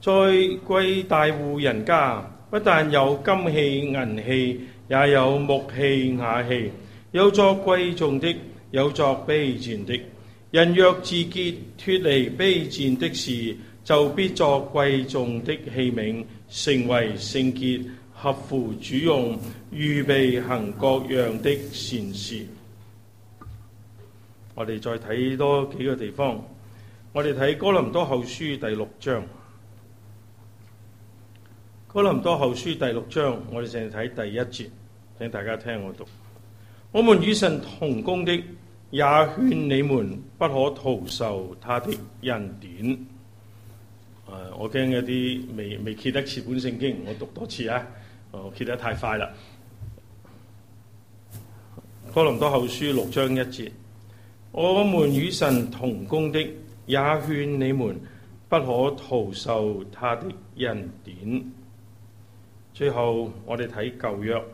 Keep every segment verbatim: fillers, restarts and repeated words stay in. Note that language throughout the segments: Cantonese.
在貴大戶人家，不但有金器銀器，也有木器瓦器，有作貴重的，有作卑賤的。人若自潔，脫離卑賤的事，就必作貴重的器皿，成為聖潔，合乎主用，預備行各樣的善事。我哋再睇多幾個地方，我哋睇哥林多後書第六章。哥林多後書第六章，我哋淨係睇第一節，請大家聽我讀。我們與神同工的，也勸你們不可徒受他的恩典。誒，我驚有啲未未揭得切本聖經，我讀多次啊！我揭得太快啦。哥林多後書六章一節，我們與神同工的，也勸你們不可徒受他的恩典。最後我哋睇舊約。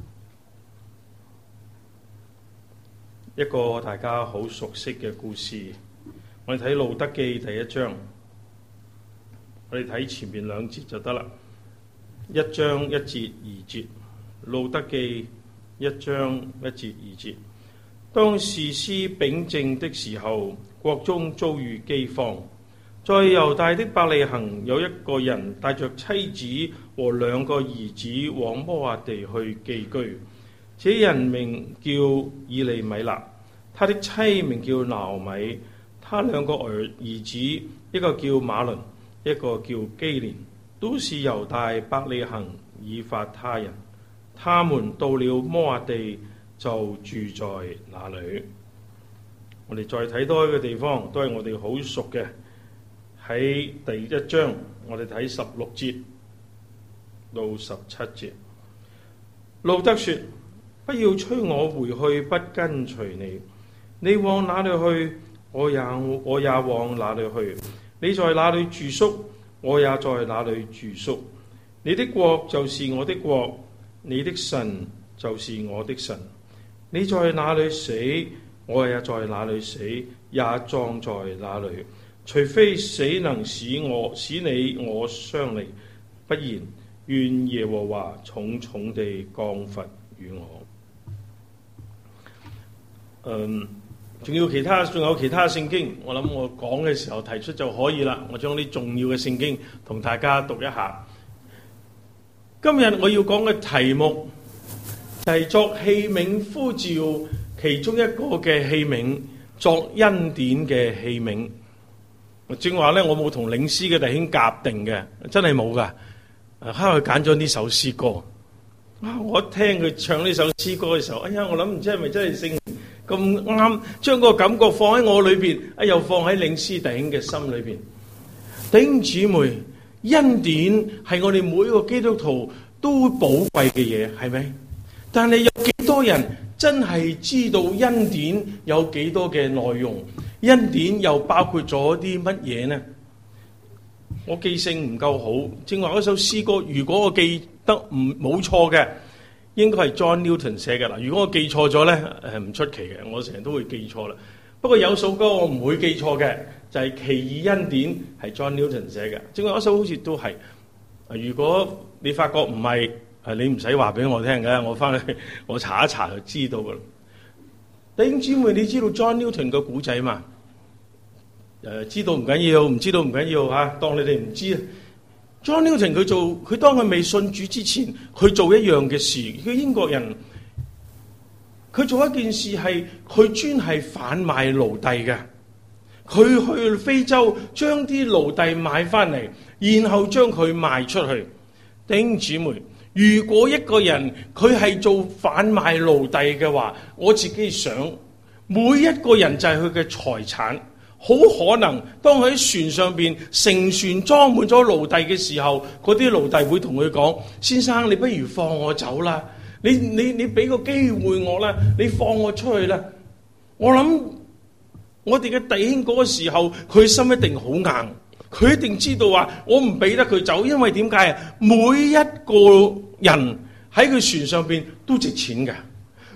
一個大家好熟悉嘅故事，我哋睇路德記第一章，我哋睇前面兩節就得啦。一章一節二節，路德記一章一節二節。當士師秉政的時候，國中遭遇饑荒，在猶大的伯利恆有一個人帶着妻子和兩個兒子往摩押地去寄居。這人名叫以利米勒，他的妻名叫拿俄米，他兩個兒兒子，一個叫馬倫，一個叫基連，都是猶大伯利恆以法他人。他們到了摩押地，就住在那裏。我哋再睇多一個地方，都係我哋好熟嘅，喺第一章，我哋睇十六節到十七節。路德說：不要催我回去，不跟隨你。你往哪裏去，我也我也往哪裏去。你在哪裏住宿，我也在哪裏住宿。你的國就是我的國，你的神就是我的神。你在哪裏死，我也在哪裏死，也葬在哪裏。除非死能使我使你我相離，不然願耶和華重重地降罰與我。嗯，仲要其他，仲有其他聖經，我諗我講嘅時候提出就可以啦。我將啲重要嘅聖經同大家讀一下。今日我要講嘅題目就係作器皿呼召其中一個嘅器皿，作恩典嘅器皿。正話咧，我冇同領詩嘅弟兄夾定嘅，真係冇噶。啊，佢揀咗呢首詩歌。啊，我一聽佢唱呢首詩歌嘅時候，哎呀，我諗唔知係咪真係聖咁啱，將個感覺放喺我裏邊，啊，又放喺領詩弟兄嘅心裏邊。弟兄姊妹，恩典係我哋每一個基督徒都寶貴嘅嘢，係咪？但係有幾多人真係知道恩典有幾多嘅內容？恩典又包括咗啲乜嘢呢？我記性唔夠好，正話嗰首詩歌，如果我記得唔冇錯嘅，應該係 John Newton 寫嘅啦。如果我記錯咗咧，誒唔出奇嘅，我成日都會記錯啦。不過有首歌我唔會記錯嘅，就係、是《奇異恩典》，係 John Newton 寫嘅。正話嗰首好似都係。如果你發覺唔係，誒你唔使話俾我聽嘅，我翻去我查一查就知道噶啦。弟兄姊妹，你知道 John Newton 嘅古仔嘛？誒、呃，知道唔緊要，唔知道唔緊要嚇，當你哋唔知啊。John Newton 佢做，佢當佢未信主之前，佢做一樣嘅事。佢英國人，佢做一件事係，佢專係販賣奴隸嘅。佢去非洲將啲奴隸買翻嚟，然後將佢賣出去。弟兄姊妹，如果一個人佢係做販賣奴隸嘅話，我自己想，每一個人就係佢嘅財產。好可能當佢喺船上邊成船裝滿咗奴隸嘅時候，嗰啲奴隸會同佢講：先生，你不如放我走啦，你你你俾個機會我啦，你放我出去啦。我諗我哋嘅弟兄嗰個時候，佢心一定好硬，佢一定知道話我唔俾得佢走，因為點解啊？每一個人喺佢船上邊都值錢嘅，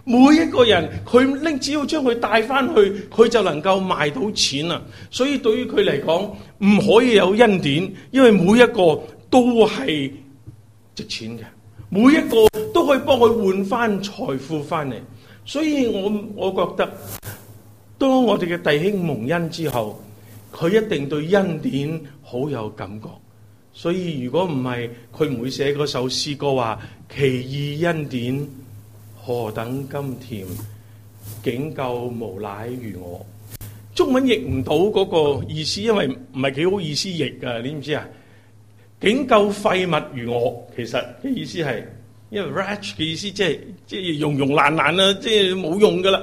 每一個人佢拎只要將佢帶翻去，佢就能夠賣到錢啦。所以對於佢嚟講，唔可以有恩典，因為每一個都係值錢嘅，每一個都可以幫佢換翻財富翻嚟。所以我我覺得，當我哋嘅弟兄蒙恩之後，佢一定對恩典好有感覺。所以如果唔係，佢唔會寫嗰首詩歌話：奇異恩典何等甘甜，竟救無賴如我。中文譯唔到嗰個意思，因為唔係幾好意思譯㗎，你知唔知啊？竟救廢物如我，其實嘅意思係，因為 wretch 嘅意思即係即係庸庸爛爛啦，即係冇用噶啦。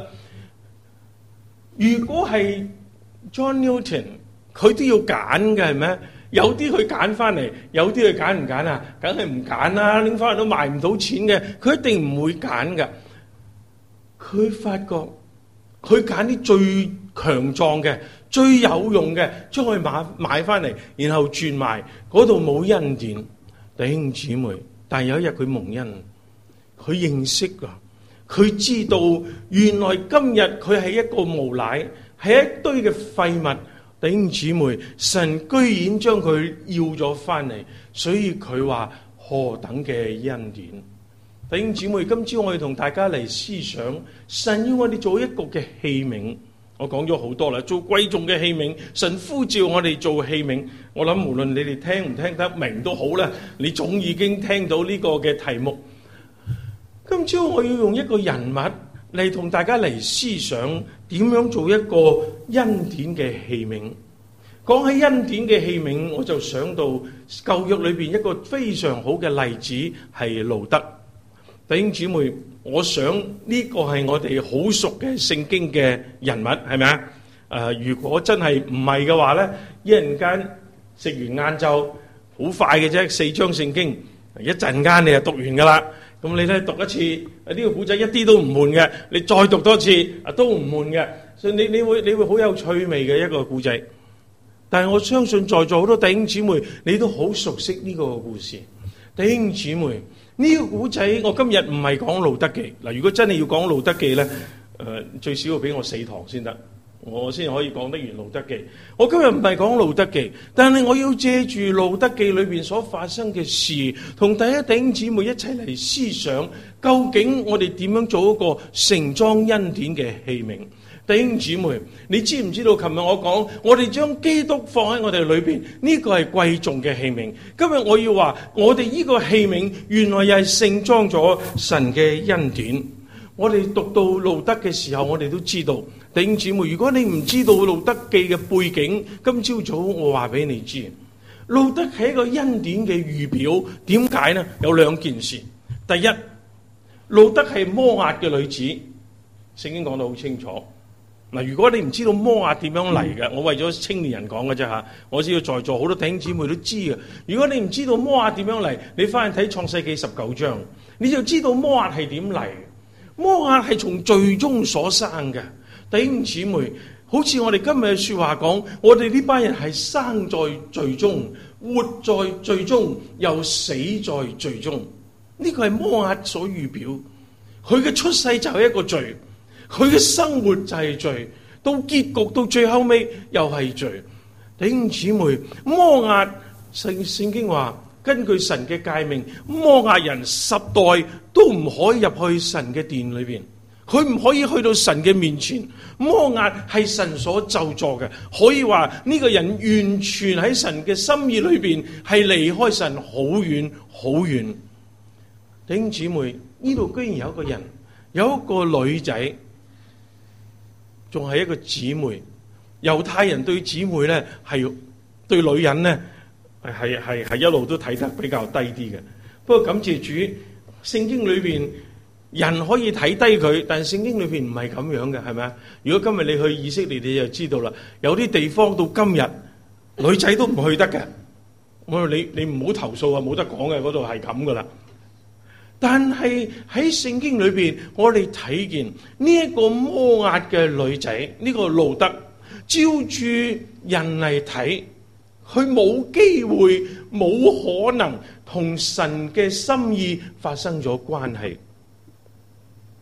如果係 John Newton，佢都要揀嘅係咩？有啲佢揀翻嚟，有啲佢揀唔揀啊？梗係唔揀啦，拎翻嚟都賣唔到錢嘅，佢一定唔會揀噶。佢發覺佢揀啲最強壯嘅、最有用嘅，將佢買買翻嚟，然後轉賣，嗰度冇恩典。弟兄姊妹，但係有一日佢蒙恩，佢認識噶，佢知道原來今日佢係一個無賴，係一堆嘅廢物。弟兄姊妹，神居然將佢要咗翻嚟，所以佢話何等嘅恩典。弟兄姊妹，今朝我哋同大家嚟思想，神要我哋做一個嘅器皿。我講咗好多啦，做貴重嘅器皿，神呼召我哋做器皿。我諗無論你哋聽唔聽得明都好啦，你總已經聽到呢個嘅題目。今朝我要用一個人物嚟同大家嚟思想，點樣做一個恩典嘅器皿。講起恩典嘅器皿，我就想到舊約裏邊一個非常好嘅例子係路德。弟兄姊妹，我想呢個係我哋好熟嘅聖經嘅人物，係咪啊？誒、呃，如果真係唔係嘅話咧，一陣間食完晏晝，好快嘅啫，四章聖經，一陣間你就讀完噶啦。咁你咧讀一次，呢、這個古仔一啲都唔悶嘅，你再讀多次啊都唔悶嘅，所以你你會你會好有趣味嘅一個古仔。但係我相信在座好多弟兄姊妹，你都好熟悉呢個故事。弟兄姊妹，呢、這個古仔我今日唔係講路德記嗱，如果真係要講路德記咧，誒、呃、最少要俾我四堂先得，我先可以講得完路德記。我今日唔係講路德記，但係我要借住路德記裏邊所發生嘅事，同第一弟兄姊妹一齊嚟思想，究竟我哋點樣做一個盛裝恩典嘅器皿。弟兄姊妹，你知唔知道？琴日我講，我哋將基督放喺我哋裏邊，呢個係貴重嘅器皿。今日我要話，我哋呢個器皿原來又係盛裝咗神嘅恩典。我哋讀到路德嘅時候，我哋都知道，弟兄姊妹，如果你唔知道路德記嘅背景，今朝早我話俾你知，路德係一個恩典嘅預表。點解呢？有兩件事。第一，路德係摩押嘅女子，聖經講得好清楚。嗱，如果你唔知道摩押點樣嚟嘅，我為咗青年人講嘅啫嚇，我知道在座好多弟兄姊妹都知嘅。如果你唔知道摩押點樣嚟，你翻去睇創世記十九章，你就知道摩押係點嚟。摩押係從罪中所生嘅。弟兄姊妹，好似我哋今日嘅説話講，我哋呢班人係生在罪中，活在罪中，又死在罪中。呢個係摩押所預表，佢嘅出世就係一個罪。佢嘅生活就係罪，到結局到最後尾又係罪。弟兄姊妹，摩押聖聖經話，根據神嘅誡命，摩押人十代都唔可以入去神嘅殿裏邊，佢唔可以去到神嘅面前。摩押係神所咒詛嘅，可以話呢個人完全喺神嘅心意裏邊係離開神好遠好遠。弟兄姊妹，呢度居然有一個人，有一個女仔。仲係一個姊妹，猶太人對姊妹咧係對女人咧係係係一路都睇得比較低啲嘅。不過感謝主，聖經裏邊人可以睇低佢，但係聖經裏邊唔係咁樣嘅，係咪啊？如果今日你去以色列，你就知道啦。有啲地方到今日女仔都唔去得嘅。我話你你唔好投訴啊，冇得講嘅，嗰度係咁噶啦。但係喺聖經裏邊，我哋睇見呢一個摩押嘅女仔，呢、這個路德，照住人嚟睇，佢冇機會、冇可能同神嘅心意發生咗關係。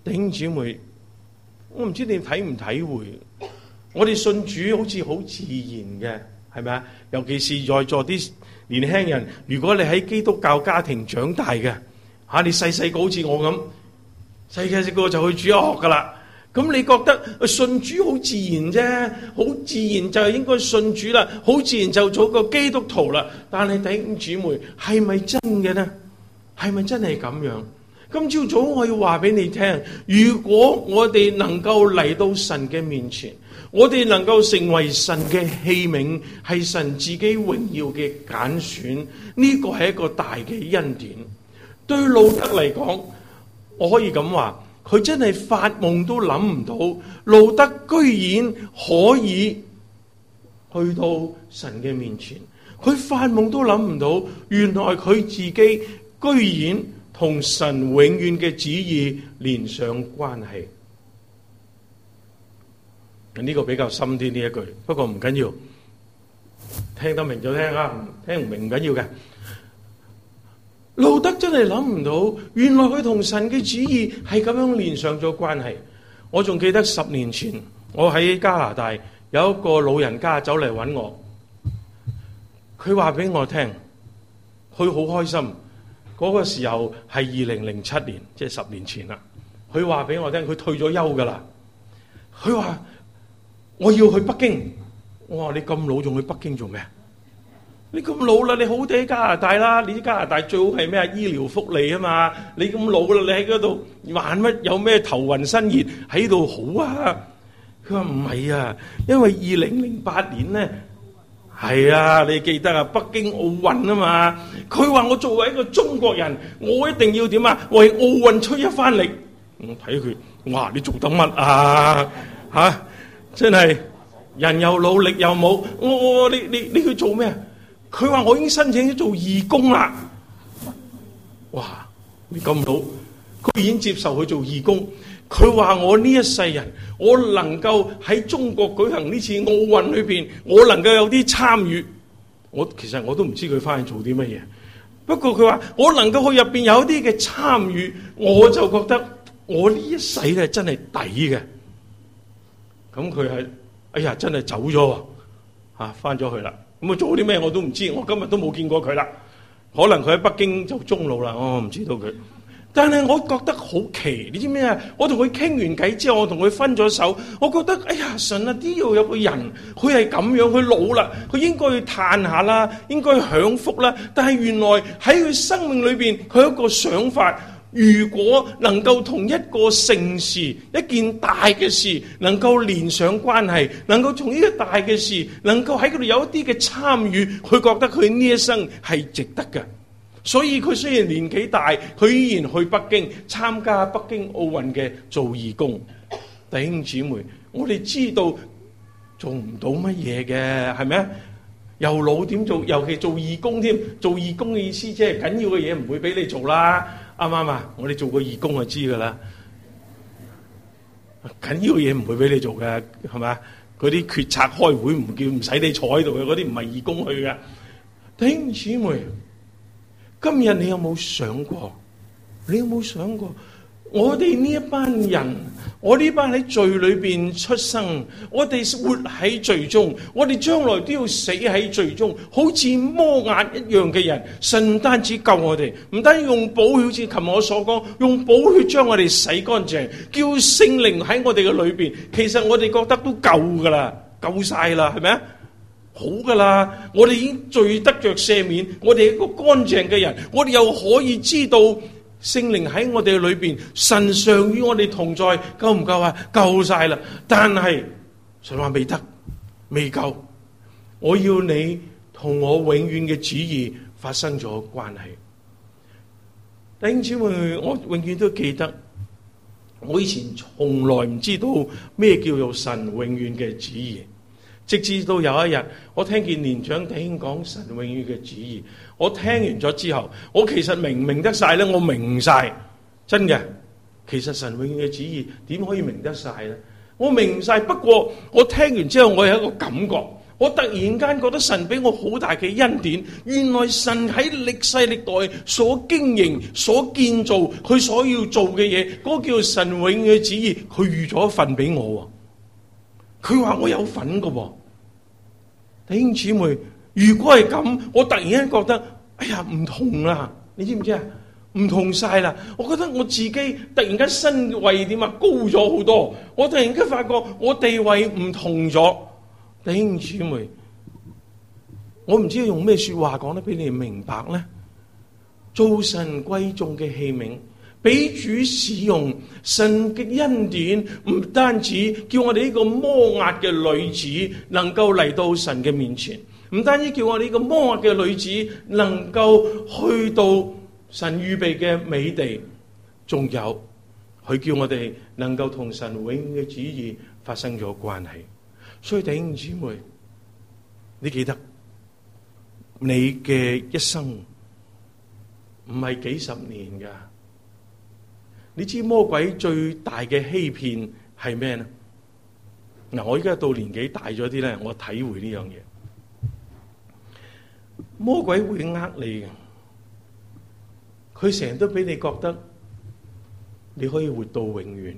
弟兄姊妹，我唔知你體唔體會，我哋信主好似好自然嘅，係咪啊？尤其是在座啲年輕人，如果你喺基督教家庭長大嘅，吓，你細細個好似我咁，細細個就去主日學噶啦。咁你覺得信主好自然啫，好自然就係應該信主啦，好自然就做個基督徒啦。但係弟兄姊妹，係咪真嘅呢？係咪真係咁樣？今朝早我要話俾你聽，如果我哋能夠嚟到神嘅面前，我哋能夠成為神嘅器皿，係神自己榮耀嘅揀選，呢個係一個大嘅恩典。對路德嚟講，我可以咁話，佢真係發夢都諗唔到，路德居然可以去到神嘅面前。佢發夢都諗唔到，原來佢自己居然同神永遠嘅旨意連上關係。呢個比較深啲呢一句，不過唔緊要，聽得明就聽啊，聽唔明唔緊要嘅。路德真係諗唔到，原來佢同神嘅旨意係咁樣連上咗關係。我仲記得十年前，我喺加拿大有一個老人家走嚟揾我，佢話俾我聽，佢好開心。嗰個時候係二零零七年，即係十年前啦。佢話俾我聽，佢退咗休噶啦。佢話我要去北京。我話你咁老仲去北京做咩？你咁老啦，你好地喺加拿大啦。你啲加拿大最好係咩啊？醫療福利啊嘛。你咁老啦，你喺嗰度玩乜？有咩頭暈身熱喺度好啊？佢話唔係啊，因為二零零八年咧。係啊，你記得啊，北京奧運啊嘛。佢話我作為一個中國人，我一定要點啊？為奧運出一番力。我睇佢，哇！你做得乜啊？吓、啊，真係人又老力又冇。我我你你你去做咩？佢話我已經申請咗做義工啦。哇！你咁老，佢已經接受去做義工。佢話我呢一世人，我能夠喺中國舉行呢次奧運裏邊，我能夠有啲參與。我其實我都唔知佢翻去做啲乜嘢，不過佢話我能夠去入邊有啲嘅參與，我就覺得我呢一世咧真係抵嘅。咁佢係哎呀真係走咗吓，翻咗去啦。咁啊做啲咩我都唔知，我今日都冇見過佢啦。可能佢喺北京就終老啦，我唔知道佢。但係我覺得好奇，你知咩啊？我同佢傾完偈之後，我同佢分咗手，我覺得哎呀神啊，呢度有個人，佢係咁樣，佢老啦，佢應該去嘆下啦，應該享福啦。但係原來喺佢生命裏邊，佢有一個想法，如果能夠同一個盛事、一件大嘅事能夠連上關係，能夠從呢個大嘅事，能夠喺嗰度有一啲嘅參與，佢覺得佢呢一生係值得嘅。所以佢雖然年紀大，佢依然去北京參加北京奧運嘅做義工。弟兄姊妹，我哋知道做唔到乜嘢嘅，係咪啊？又老點做？尤其做義工添，做義工嘅意思即係緊要嘅嘢唔會俾你做啦，啱唔啱啊？我哋做過義工就知噶啦，緊要嘅嘢唔會俾你做嘅，係咪啊？嗰啲決策開會唔叫唔使你坐喺度嘅，嗰啲唔係義工去嘅。弟兄姊妹，今日你有冇想過？你有冇想過？我哋呢一班人，我呢班喺罪裏邊出生，我哋活喺罪中，我哋將來都要死喺罪中，好似摩押一樣嘅人。神唔單止救我哋，唔單止用寶血，好似琴日我所講，用寶血將我哋洗乾淨，叫聖靈喺我哋嘅裏邊。其實我哋覺得都夠噶啦，夠晒啦，係咪啊？好噶啦，我哋已經罪得着赦免，我哋係一個乾淨嘅人，我哋又可以知道聖靈喺我哋裏邊，神常與我哋同在，夠唔夠啊？夠晒啦！但係神話未得，未夠，我要你同我永遠嘅旨意發生咗關係。弟兄姊妹，我永遠都記得，我以前從來唔知道咩叫做神永遠嘅旨意。直至到有一日，我聽見年長弟兄講神永遠嘅旨意，我聽完咗之後，我其實明唔明得晒咧？我明晒，真嘅。其實神永遠嘅旨意點可以明得晒咧？我明晒，不過我聽完之後，我有一個感覺， 我突然間覺得神俾我好大嘅恩典，原來神喺歷世歷代所經營、所建造佢所要做嘅嘢，嗰、那個、叫做神永嘅旨意，佢預咗一份俾我。佢話我有份㗎。弟兄姊妹，如果係咁，我突然間覺得，哎呀唔同啦，你知唔知啊？唔同晒啦！我覺得我自己突然間身位點啊高咗好多，我突然間發覺我地位唔同咗。弟兄姊妹，我唔知要用咩說話講得俾你明白咧。做神貴重嘅器皿，俾主使用，神嘅恩典唔單止叫我哋呢個摩押嘅女子能夠嚟到神嘅面前，唔單止叫我哋呢個摩押嘅女子能夠去到神預備嘅美地，仲有佢叫我哋能夠同神永嘅旨意發生咗關係。所以弟兄姊妹，你記得你嘅一生唔係幾十年噶。你知魔鬼最大嘅欺騙係咩呢？嗱，我而家到年紀大咗啲咧，我體會呢樣嘢。魔鬼會呃你嘅，佢成日都俾你覺得你可以活到永遠。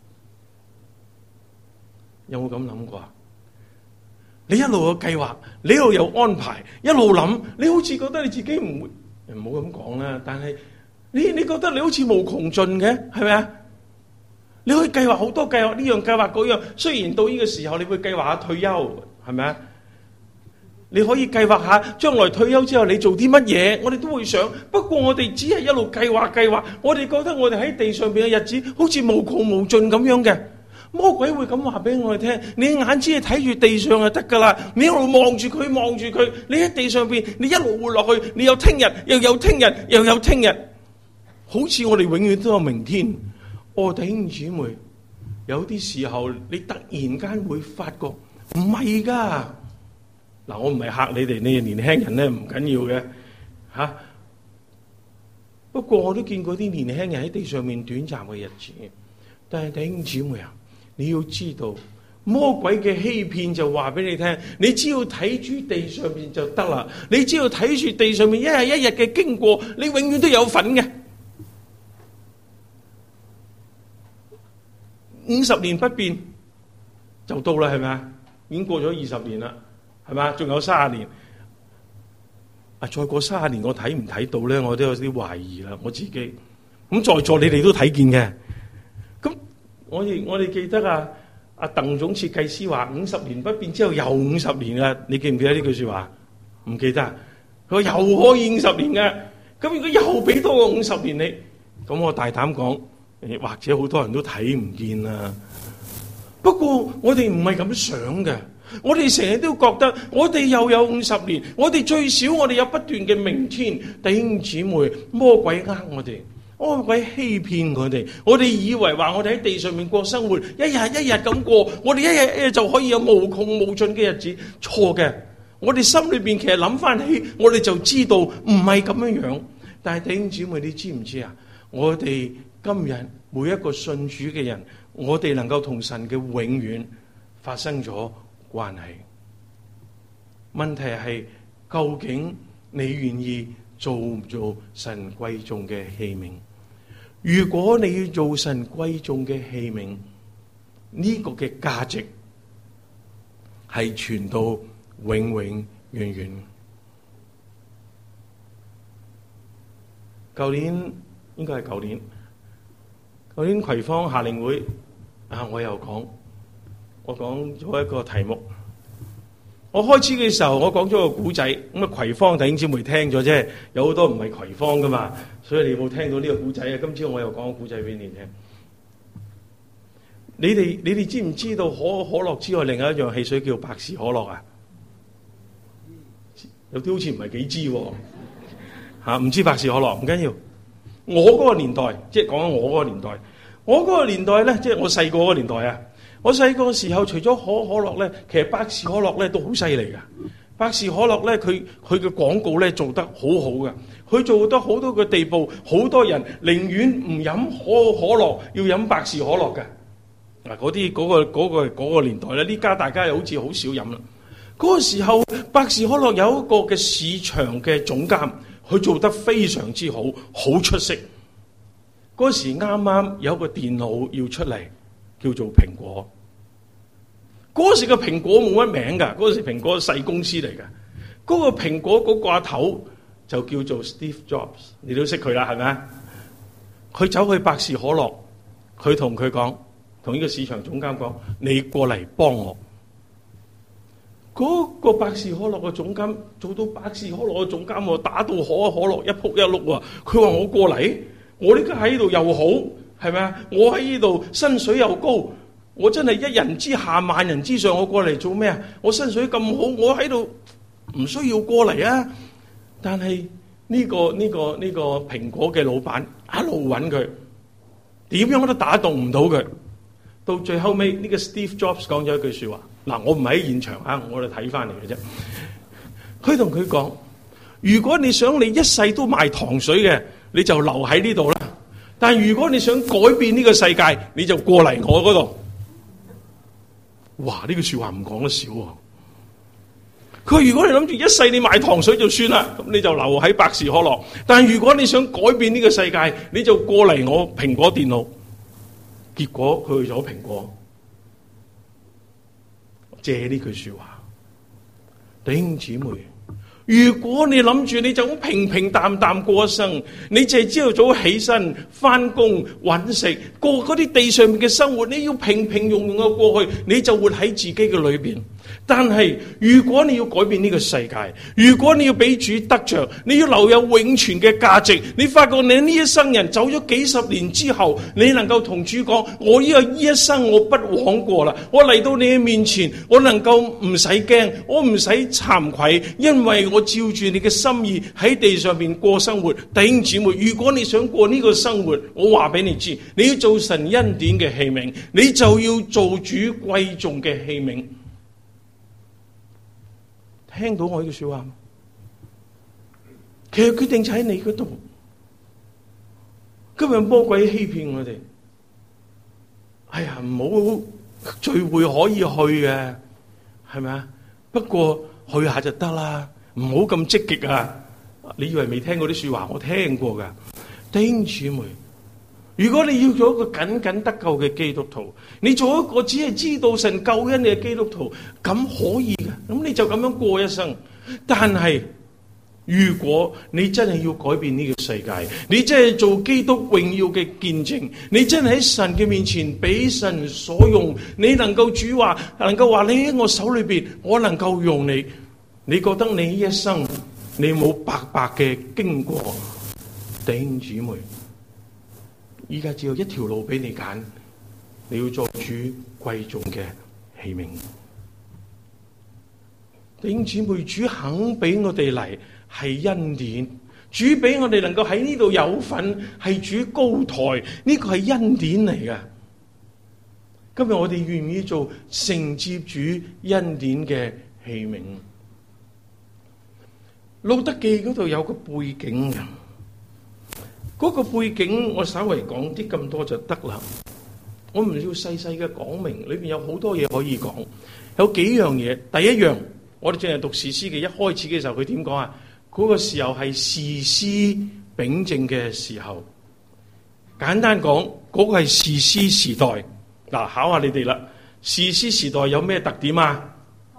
有冇咁諗過啊？你一路有計劃，你一路有安排，一路諗，你好似覺得你自己唔會，唔好咁講啦。但係你你覺得你好似無窮盡嘅，係咪啊？你可以計劃好多計劃，呢樣計劃嗰樣。雖然到呢個時候你會計劃下退休，係咪啊？你可以計劃下將來退休之後你做啲乜嘢，我哋都會想。不過我哋只係一路計劃計劃，我哋覺得我哋喺地上邊嘅日子好似無窮無盡咁樣嘅。魔鬼會咁話俾我哋聽，你眼只係睇住地上就得噶啦，你一路望住佢望住佢，你喺地上邊，你一路活落去，你有聽日，又有聽日，又有聽日，好似我哋永遠都有明天。哦，弟兄姊妹，有啲時候你突然間會發覺唔係噶。嗱，我唔係嚇你哋，你哋年輕人咧唔緊要嘅吓。不過我都見過啲年輕人喺地上面短暫嘅日子，但係弟兄姊妹啊，你要知道魔鬼嘅欺騙就話俾你聽，你只要睇住地上面就得啦，你只要睇住地上面一日一日嘅經過，你永遠都有份嘅。五十年不變就到啦，係咪啊？已經過咗二十年啦，係咪？仲有三十年啊！再過三十年，我睇唔睇到咧？我都有啲懷疑啦，我自己。咁在座你哋都睇見嘅。咁我哋我哋記得啊，阿鄧總設計師話五十年不變之後又五十年啊！你記唔記得呢句說話？唔記得啊？佢話又可以五十年嘅。咁如果又俾多個五十年你，咁我大膽講，或者好多人都睇唔見啦。不過我哋唔係咁想嘅，我哋成日都覺得我哋又有五十年，我哋最少我哋有不斷嘅明天。弟兄姊妹，魔鬼呃我哋，魔鬼欺騙我哋，我哋以為話我哋喺地上面過生活，一日一日咁過，我哋一日一日就可以有無窮無盡嘅日子。錯嘅，我哋心裏邊其實諗翻起，我哋就知道唔係咁樣樣。但係弟兄姊妹，你知唔知啊？我哋今日每一個信主嘅人，我哋能夠同神嘅永遠發生咗關係。問題係究竟你願意做唔做神貴重嘅器皿？如果你要做神貴重嘅器皿，呢個嘅價值係傳到永永遠遠。舊年應該係舊年。舊年葵芳夏令會啊，我又講，我講咗一個題目。我開始嘅時候，我講咗個古仔，咁啊葵芳弟兄姊妹聽咗啫，有好多唔係葵芳噶嘛，所以你冇聽到呢個古仔啊。今朝我又講個古仔俾你聽。你哋你哋知唔知道可可樂之外，另外一樣汽水叫百事可樂啊？有啲好似唔係幾知喎，吓唔知百事可樂唔緊要。我嗰個年代，即係講緊我嗰個年代，我嗰個年代咧，即係我細個嗰個年代啊！我細個嘅時候，除咗可可樂咧，其實百事可樂咧都好犀利噶。百事可樂咧，佢佢嘅廣告咧做得好好噶，佢做得好多嘅地步，好多人寧願唔飲可可樂，要飲百事可樂嘅。嗱，嗰啲嗰個嗰個嗰個年代咧，呢家大家又好似好少飲啦。 嗰個時候，百事可樂有一個嘅市場嘅總監，佢做得非常之好，好出色。嗰時啱啱有一個電腦要出嚟，叫做蘋果。嗰時嘅蘋果冇乜名㗎，嗰時蘋果細公司嚟㗎。嗰個蘋果嗰個阿頭就叫做 Steve Jobs， 你都識佢啦，係咪啊？佢走去百事可樂，佢同佢講，同呢個市場總監講：你過嚟幫我。嗰個百事可樂嘅總監做到百事可樂嘅總監喎，打到可口可樂一仆一碌喎。佢話：我過嚟，我呢家喺度又好，係咪啊？我喺呢度薪水又高，我真係一人之下萬人之上。我過嚟做咩啊？我薪水咁好，我喺度唔需要過嚟啊！但係呢個呢個呢個蘋果嘅老闆一路揾佢，點樣都打動唔到佢。到最後尾呢個 Steve Jobs 講咗一句説話。嗱，我唔喺現場啊，我哋睇翻嚟嘅啫。佢同佢講：如果你想你一世都賣糖水嘅，你就留喺呢度啦。但係如果你想改變呢個世界，你就過嚟我嗰度。哇！呢句説話唔講得少喎。佢話：如果你諗住一世你賣糖水就算啦，咁你就留喺百事可樂。但係如果你想改變呢個世界，你就過嚟我蘋果電腦。結果佢去咗蘋果。借呢句說話，弟兄姊妹，如果你諗住你就咁平平淡淡過一生，你淨係朝早起身翻工揾食，過嗰啲地上面嘅生活，你要平平庸庸嘅過去，你就活喺自己嘅裏邊。但係如果你要改變呢個世界，如果你要俾主得着，你要留有永存嘅價值，你發覺你呢一生人走咗幾十年之後，你能夠同主講：我呢個呢一生我不枉過啦，我嚟到你嘅面前，我能夠唔使驚，我唔使慚愧，因為我照住你嘅心意喺地上面過生活。弟兄姊妹，如果你想過呢個生活，我話俾你知，你要做神恩典嘅器皿，你就要做主貴重嘅器皿。聽到我呢句說話嗎？其實決定就喺你嗰度。今日魔鬼欺騙我哋，哎呀，唔好聚會可以去嘅，係咪啊？不過去下就得啦，唔好咁積極啊！你以為未聽過啲說話？我聽過噶。弟兄姊妹，如果你要做一個僅僅得救嘅基督徒，你做一個只係知道神救恩嘅基督徒，咁可以嘅，咁你就咁樣過一生。但係如果你真係要改變呢個世界，你真係做基督榮耀嘅見證，你真係喺神嘅面前俾神所用，你能夠主話，能夠話你喺我手裏邊，我能夠用你，你覺得你一生你冇白白嘅經過，弟兄姊妹，依家只有一條路俾你揀，你要做主貴重嘅器皿。弟兄姊妹，主肯俾我哋嚟係恩典，主俾我哋能夠喺呢度有份係主高台，呢個係恩典嚟㗎。今日我哋願意做承接主恩典嘅器皿。路德記嗰度有個背景嘅。嗰個背景我稍微講啲咁多就得啦，我唔要細細嘅講明，裏邊有好多嘢可以講，有幾樣嘢。第一樣，我哋淨係讀士師記一開始嘅時候，佢點講啊？嗰個時候係士師秉政嘅時候，簡單講，嗰個係士師時代。嗱，考下你哋啦，士師時代有咩特點啊？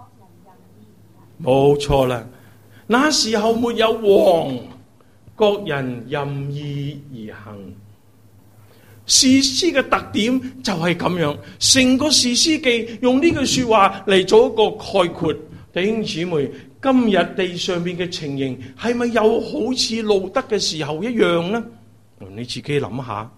冇錯啦，那時候沒有王。各人任意而行，士師嘅特點就係咁樣。成個士師記用呢句說話嚟做一個概括。弟兄姊妹，今日地上面嘅情形係咪又好似路德嘅時候一樣呢？你自己諗下，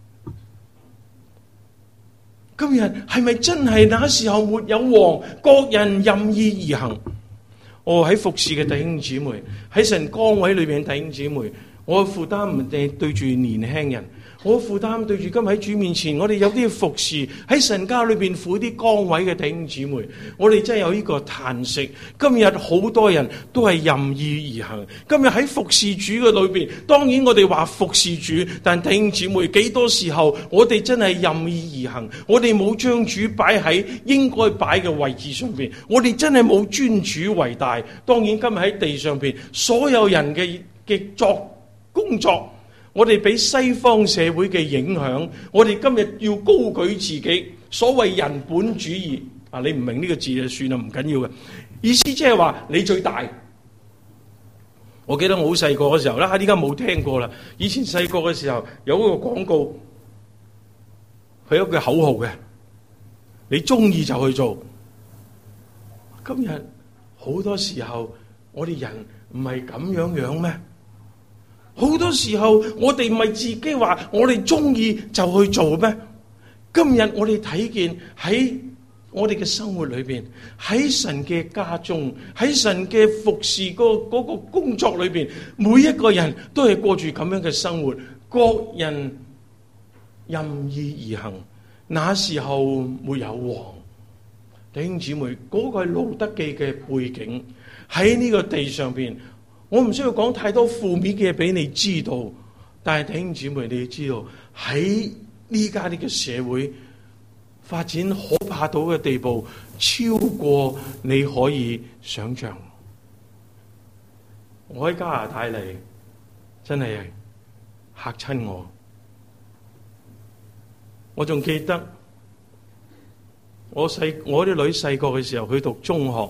今日係咪真係那時候沒有王，各人任意而行？我喺服侍嘅弟兄姊妹，喺神崗位裏邊弟兄姊妹， 我嘅負擔唔係對住年輕人，我負擔對住今日喺主面前，我哋有啲服侍喺神家裏邊負啲崗位嘅弟兄姊妹，我哋真係有呢個嘆息。今日好多人都係任意而行。今日喺服侍主嘅裏邊，當然我哋話服侍主，但弟兄姊妹幾多時候我哋真係任意而行，我哋冇將主擺喺應該擺嘅位置上邊，我哋真係冇尊主為大。當然今日喺地上邊，所有人嘅嘅作工作，我哋俾西方社會嘅影響，我哋今日要高舉自己，所謂人本主義啊，你唔明呢個字就算啦，唔緊要嘅意思，即係話你最大。我記得我好細個嘅時候啦，喺依家冇聽過啦。以前細個嘅時候有一個廣告，佢有一句口號嘅，你中意就去做。今日好多時候我哋人唔係咁樣樣咩？好多時候我哋唔係自己話我哋中意就去做咩？今日我哋睇見喺我哋嘅生活裏邊，喺神嘅家中，喺神嘅服侍嗰嗰個工作裏邊，每一個人都係過住咁樣嘅生活，各人任意而行。那時候沒有王，弟兄姊妹，嗰個係路得記嘅背景。喺呢個地上邊，我唔需要講太多負面嘅嘢俾你知道，但係弟兄姊妹，你要知道喺呢家呢個社會發展可怕到嘅地步，超過你可以想象。我喺加拿大嚟，真係嚇親我。我仲記得我細我啲女細個嘅時候，去讀中學。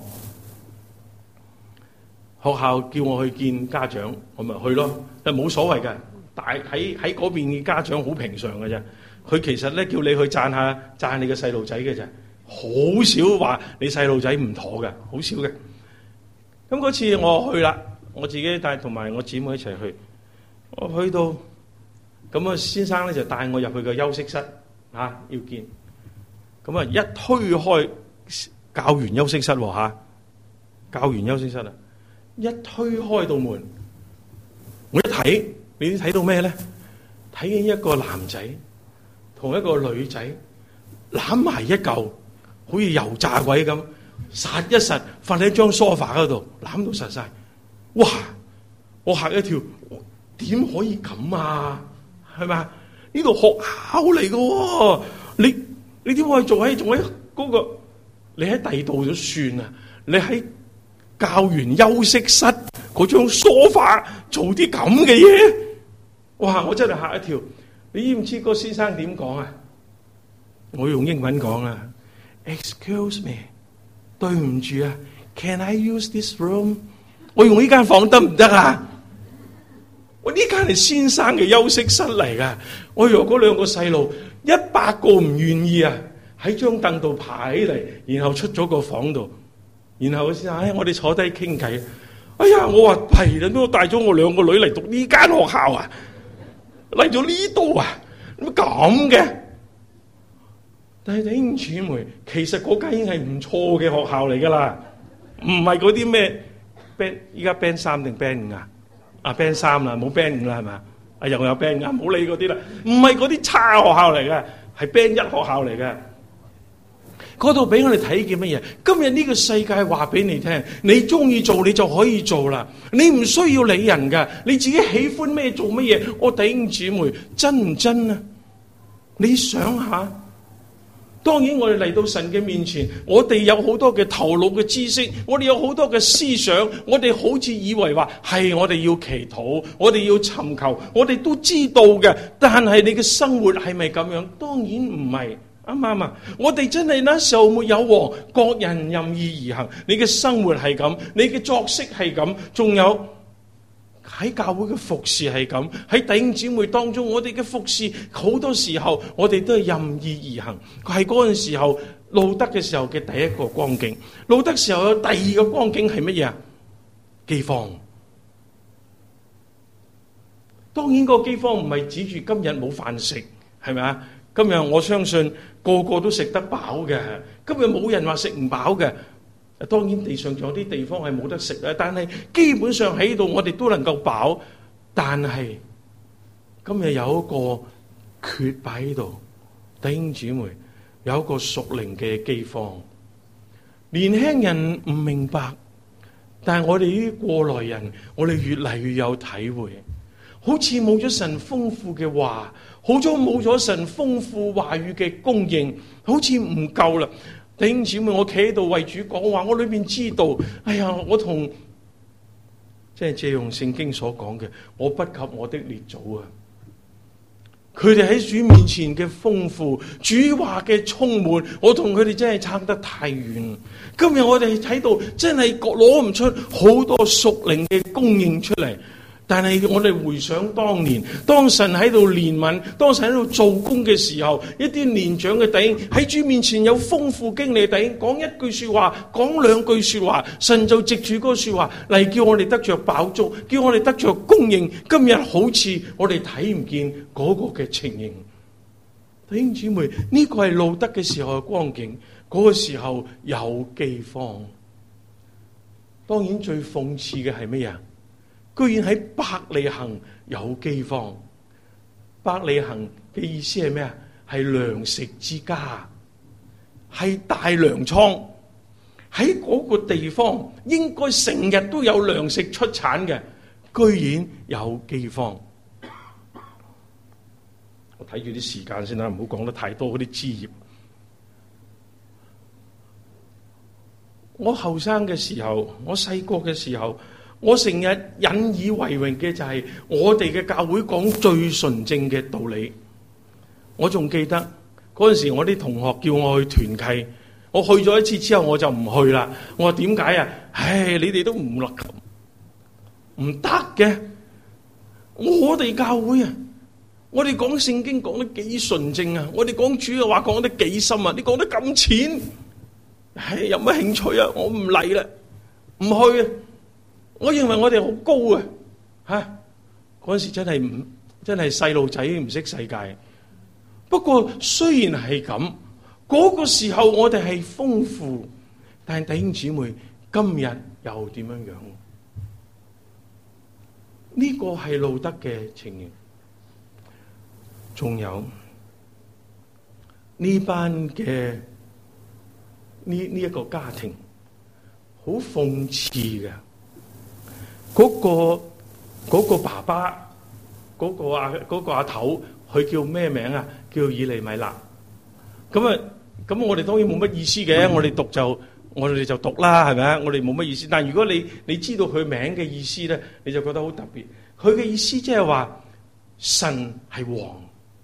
學校叫我去見家長，我咪去咯，但冇所謂嘅。但喺喺嗰邊嘅家長好平常嘅啫，佢其實咧叫你去讚下讚下你嘅細路仔嘅啫，好少話你細路仔唔妥嘅，好少嘅。咁嗰次我去啦，我自己帶同埋我姊妹一齊去。我去到咁啊，先生咧就帶我入去個休息室啊，要見。咁啊，一推開教員休息室喎嚇，教員休息室啊！一推開道門，我一睇，你睇到咩咧？睇見一個男仔同一個女仔攬埋一嚿，好似油炸鬼咁，實一實瞓喺張梳化嗰度，攬到實晒。哇！我嚇一跳，點可以咁啊？係咪啊？呢度學校嚟噶，你你點可以做喺仲喺嗰個？你喺第度就算啦，你喺教員休息室嗰張梳化做啲咁嘅嘢，哇！我真係嚇一跳。你知唔知個先生點講啊？我用英文講啊 ，Excuse me， 對唔住啊 ，Can I use this room？ 我用呢間房得唔得啊？我呢間係先生嘅休息室嚟噶。我若嗰兩個細路一百個唔願意啊，喺張凳度爬起嚟，然後出咗個房度。然後先唉，我哋坐低傾偈。哎呀，我話係啦，都帶咗我兩個女嚟讀呢間學校啊，嚟咗呢度啊，點咁嘅？但係弟兄姊妹，其實嗰間已經係唔錯嘅學校嚟噶啦，唔係嗰啲咩 band， 依家 band 三定 band 五啊？啊 band 三啦，冇 band 五啦係咪？啊又有 band 五，唔好理嗰啲啦，唔係嗰啲差學校嚟嘅，係 band 一學校嚟嘅。嗰度俾我哋睇見乜嘢？今日呢個世界話俾你聽，你中意做你就可以做啦，你唔需要理人噶，你自己喜歡咩做乜嘢。我弟兄姊妹，真唔真啊？你想下，當然我哋嚟到神嘅面前，我哋有好多嘅頭腦嘅知識，我哋有好多嘅思想，我哋好似以為話係我哋要祈禱，我哋要尋求，我哋都知道嘅。但係你嘅生活係咪咁樣？當然唔係。啱唔啱啊？我哋真係那時候沒有王，各人任意而行。你嘅生活係咁，你嘅作息係咁，仲有喺教會嘅服侍係咁，喺弟兄姊妹當中，我哋嘅服侍好多時候我哋都係任意而行。係嗰陣時候路得嘅時候嘅第一個光景，路得時候有第二個光景係乜嘢啊？饑荒。當然個饑荒唔係指住今日冇飯食，係咪啊？今日我相信個個都食得飽嘅，今日冇人話食唔飽嘅。當然地上仲有啲地方係冇得食啦，但係基本上喺度我哋都能夠飽。 但係今日有一個缺擺喺度，弟兄姊妹，有一個屬靈嘅饑荒。年輕人唔明白，但係我哋呢啲過來人，我哋越嚟越有體會。好似冇咗神豐富嘅話，好咗冇咗神豐富話語嘅供應，好似唔夠啦。弟兄姊妹，我企喺度為主講話，我裏邊知道，哎呀，我同即係借用聖經所講嘅，我不及我的列祖啊！佢哋喺主面前嘅豐富，主話嘅充滿，我同佢哋真係差得太遠。今日我哋睇到真係攞唔出好多屬靈嘅供應出嚟。但係我哋回想當年，當神喺度憐憫，當神喺度做工嘅時候，一啲年長嘅弟兄喺主面前有豐富經歷嘅弟兄，講一句說話，講兩句說話，神就藉住嗰個說話嚟叫我哋得着飽足，叫我哋得着供應。今日好似我哋睇唔見嗰個嘅情形。弟兄姊妹，呢個係路得嘅時候嘅光景，嗰個時候有饑荒。當然最諷刺嘅係乜嘢？居然喺伯利恆有饑荒。伯利恆嘅意思係咩啊？係糧食之家，係大糧倉。喺嗰個地方應該成日都有糧食出產嘅，居然有饑荒。我睇住啲時間先啦，唔好講得太多嗰啲枝葉。我後生嘅時候，我細個嘅時候，我成日引以為榮嘅就係我哋嘅教會講最純正嘅道理。我仲記得嗰陣時，我啲同學叫我去團契，我去咗一次之後我就唔去啦。我話點解啊？唉，你哋都唔落唔得嘅。我哋教會啊，我哋講聖經講得幾純正啊，我哋講主嘅話講得幾深啊，你講得咁淺，唉，有乜興趣啊？我唔嚟啦，唔去啊。我認為我哋好高啊！嚇，嗰陣時真係唔真係細路仔唔識世界。不過雖然係咁，嗰個時候我哋係豐富，但係弟兄姊妹今日又點樣樣？呢個係路得嘅情形。仲有呢班嘅呢呢一個家庭，好諷刺嘅。嗰個嗰個爸爸，嗰個阿嗰個阿頭，佢叫咩名啊？叫以利米勒。咁啊，咁我哋當然冇乜意思嘅，我哋讀就我哋就讀啦，係咪啊？我哋冇乜意思。但係如果你你知道佢名嘅意思咧，你就覺得好特別。佢嘅意思即係話神係王，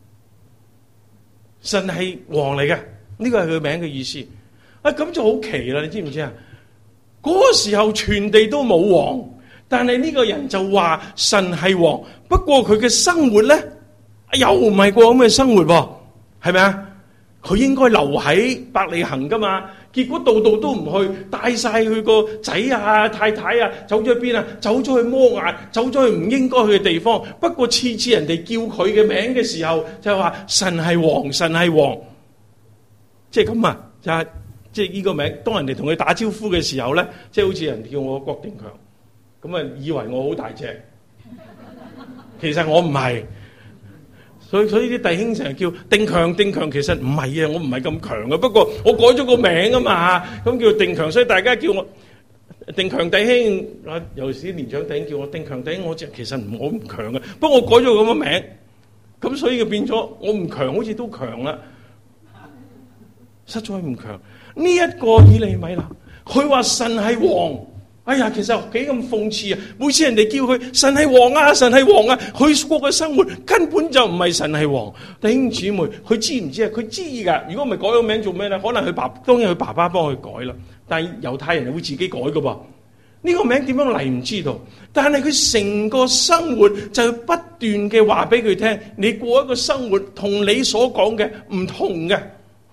神係王嚟嘅，呢個係佢名嘅意思。啊，咁就好奇啦，你知唔知啊？嗰個時候全地都冇王。但係呢個人就話神係王，不過佢嘅生活咧又唔係過咁嘅生活噃，係咪啊？佢應該留喺伯利恆噶嘛，結果度度都唔去，帶晒佢個仔啊、太太啊，走咗去邊啊？走咗去摩押，走咗去唔應該去嘅地方。不過次次人哋叫佢嘅名嘅時候，就係話神係王，神係王，即係咁啊！就係即係呢個名。當人哋同佢打招呼嘅時候咧，即係好似人叫我郭定強。咁啊，以為我好大隻，其實我唔係，所以所以啲弟兄成日叫定強定強，其實唔係啊，我唔係咁強嘅，不過我改咗個名啊嘛，咁叫定強，所以大家叫我定強弟兄啊，尤其是啲年長弟兄叫我定強弟兄，我其實唔我唔強嘅，不過我改咗咁嘅名，咁所以就變咗我唔強，好似都強啦，實在唔強。呢一個以利米勒，佢話神係王。哎呀，其實幾咁諷刺啊！每次人哋叫佢神係王啊，神係王啊，佢過嘅生活根本就唔係神係王。弟兄姊妹，佢知唔知啊？佢知噶。如果唔係改咗名做咩咧？可能佢爸當然佢爸爸幫佢改啦。但係猶太人係會自己改噶噃。呢個名點樣嚟唔知道？但係佢成個生活就不斷嘅話俾佢聽，你過一個生活同你所講嘅唔同嘅。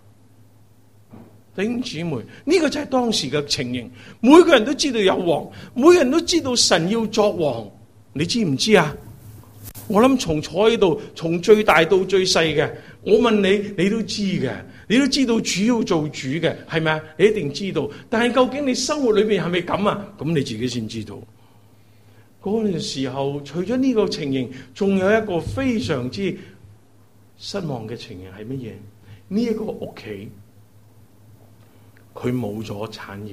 弟兄姊妹，呢個就係當時嘅情形。每個人都知道有王，每個人都知道神要作王。你知唔知啊？我諗從坐喺度，從最大到最細嘅，我問你，你都知嘅，你都知道主要做主嘅，係咪啊？你一定知道。但係究竟你生活裏邊係咪咁啊？咁你自己先知道。 嗰陣時候，除咗呢個情形，仲有一個非常之失望嘅情形係乜嘢？呢一個屋企佢冇咗產業。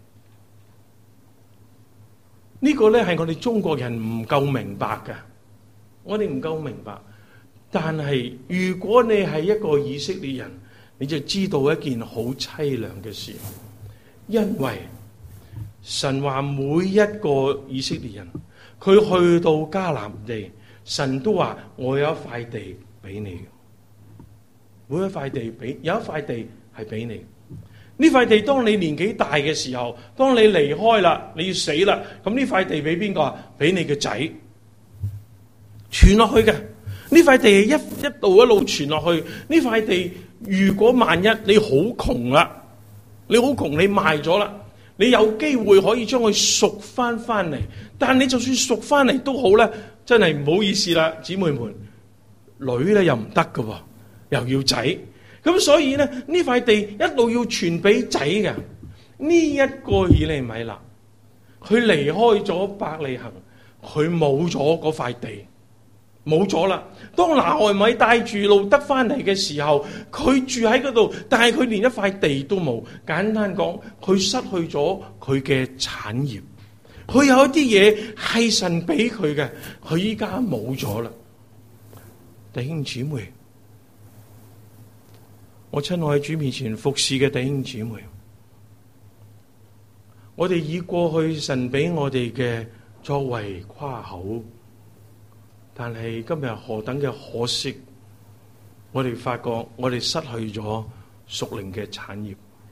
呢個咧係我哋中國人唔夠明白嘅，我哋唔夠明白。但係如果你係一個以色列人，你就知道一件好淒涼嘅事，因為神話每一個以色列人，佢去到迦南地，神都話我有一塊地俾你，每一塊地俾，有一塊地係俾你。呢塊地當你年紀大嘅時候，當你離開啦，你要死啦，咁呢塊地俾邊個啊？俾你嘅仔傳落去嘅。呢塊地一一路一路傳落去。呢塊地如果萬一你好窮啦，你好窮，你賣咗啦，你有機會可以將佢贖翻翻嚟。但你就算贖翻嚟都好咧，真係唔好意思啦，姊妹們，女咧又唔得㗎喎，又要仔。咁所以咧，呢塊地一路要傳俾仔嘅。呢一個以利米勒，佢離開咗伯利恆，佢冇咗嗰塊地，冇咗啦。當拿俄米帶住路得翻嚟嘅時候，佢住喺嗰度，但係佢連一塊地都冇。簡單講，佢失去咗佢嘅產業。佢有一啲嘢係神俾佢嘅，佢依家冇咗啦。弟兄姊妹，我親愛喺主面前服侍嘅弟兄姊妹，我哋以過去神俾我哋嘅作為誇口，但係今日何等嘅可惜，我哋發覺我哋失去咗屬靈嘅產業。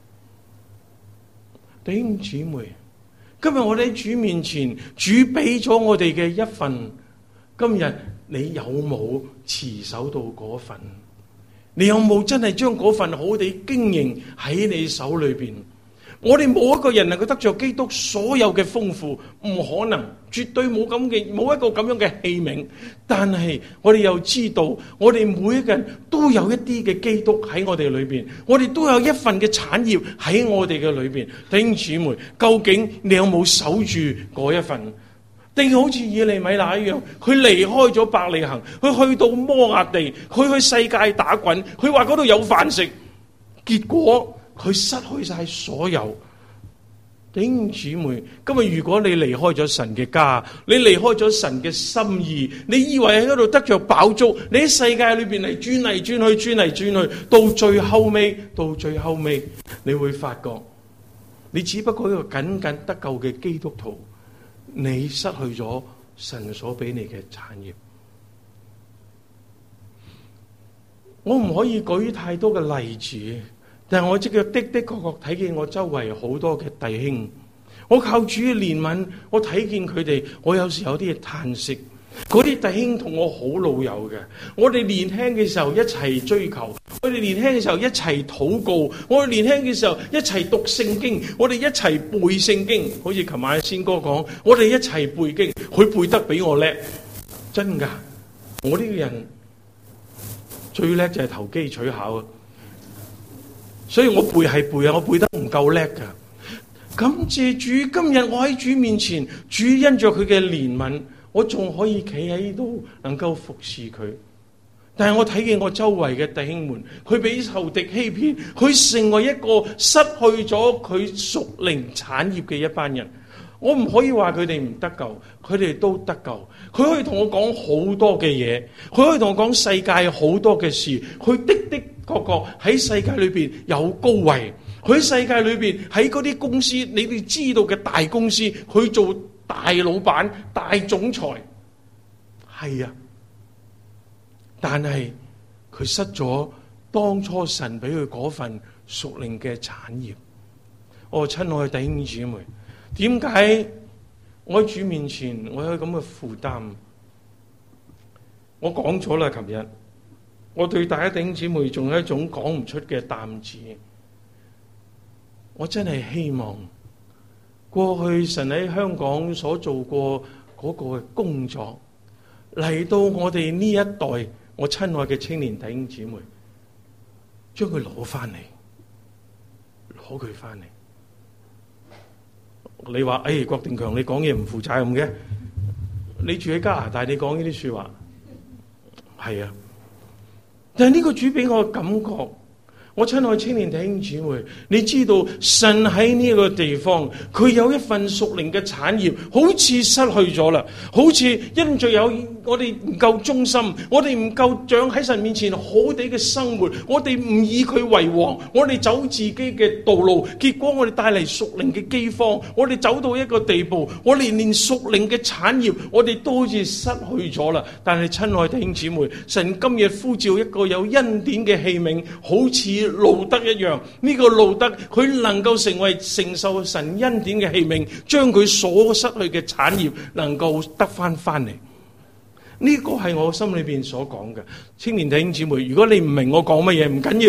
弟兄姊妹，今日我哋喺主面前，主俾咗我哋嘅一份，今日你有冇持守到嗰份？你有冇真係將嗰份好地經營喺你手裏邊？我哋冇一個人能夠得着基督所有嘅豐富，唔可能，絕對冇咁嘅，冇一個咁樣嘅器皿。但係我哋又知道，我哋每一個人都有一啲嘅基督喺我哋裏邊，我哋都有一份嘅產業喺我哋嘅裏邊。弟兄姊妹，究竟你有冇守住嗰一份？定好似以利米勒一樣，佢離開咗伯利恆，佢去到摩押地，佢去世界打滾，佢話嗰度有飯食，結果佢失去晒所有。弟兄姊妹，今日如果你離開咗神嘅家，你離開咗神嘅心意，你以為喺嗰度得着飽足，你喺世界裏邊嚟轉嚟轉去，轉嚟轉去，到最後尾，到最後尾，你會發覺，你只不過一個僅僅得救嘅基督徒。你失去咗神所俾你嘅產業。我唔可以舉太多嘅例子，但係我即係的的確確睇見我周圍好多嘅弟兄，我靠主嘅憐憫，我睇見佢哋，我有時有啲嘢嘆息。嗰啲弟兄同我好老友嘅，我哋年輕嘅時候一齊追求，我哋年輕嘅時候一齊禱告，我哋年輕嘅時候一齊讀聖經，我哋一齊背聖經。好似琴晚先哥講，我哋一齊背經，佢背得比我叻，真噶。我呢個人最叻就係投機取巧，所以我背係背啊，我背得唔夠叻噶。感謝主，今日我喺主面前，主因着佢嘅憐憫，我仲可以企喺呢度，能夠服侍佢。但係我睇見我周圍嘅弟兄們，佢俾仇敵欺騙，佢成為一個失去咗佢屬靈產業嘅一班人。我唔可以話佢哋唔得救，佢哋都得救。佢可以同我講好多嘅嘢，佢可以同我講世界好多嘅事。佢的的確確喺世界裏邊有高位，佢喺世界裏邊喺嗰啲公司，你哋知道嘅大公司，佢做大老闆、大總裁，係啊。但係佢失咗當初神俾佢嗰份屬靈嘅產業。我親愛嘅弟兄姊妹，點解我喺主面前我有咁嘅負擔？我講咗啦，琴日我對大家弟兄姊妹仲有一種講唔出嘅擔子。我真係希望過去神喺香港所做過嗰個嘅工作，嚟到我哋呢一代，我親愛嘅青年弟兄姊妹，將佢攞翻嚟，攞佢翻嚟。你話誒，郭定強你講嘢唔負責任嘅， 你住喺加拿大，你講呢啲說話，係啊。但係呢個主俾我感覺，我親愛青年弟兄姊妹，你知道神喺呢個地方，佢有一份屬靈嘅產業，好似失去咗啦，好似因着有我哋唔夠忠心，我哋唔夠長喺神面前好地嘅生活，我哋唔以佢為王，我哋走自己嘅道路，結果我哋帶嚟屬靈嘅饑荒，我哋走到一個地步，我哋連屬靈嘅產業，我哋都好似失去咗啦。但係親愛弟兄姊妹，神今日呼召一個有恩典嘅器皿，好似路德一樣，呢、這個路德佢能夠成為承受神恩典嘅器皿，將佢所失去嘅產業能夠得翻翻嚟。呢、這個係我心裏邊所講嘅。青年弟兄姊妹，如果你唔明我講乜嘢，唔緊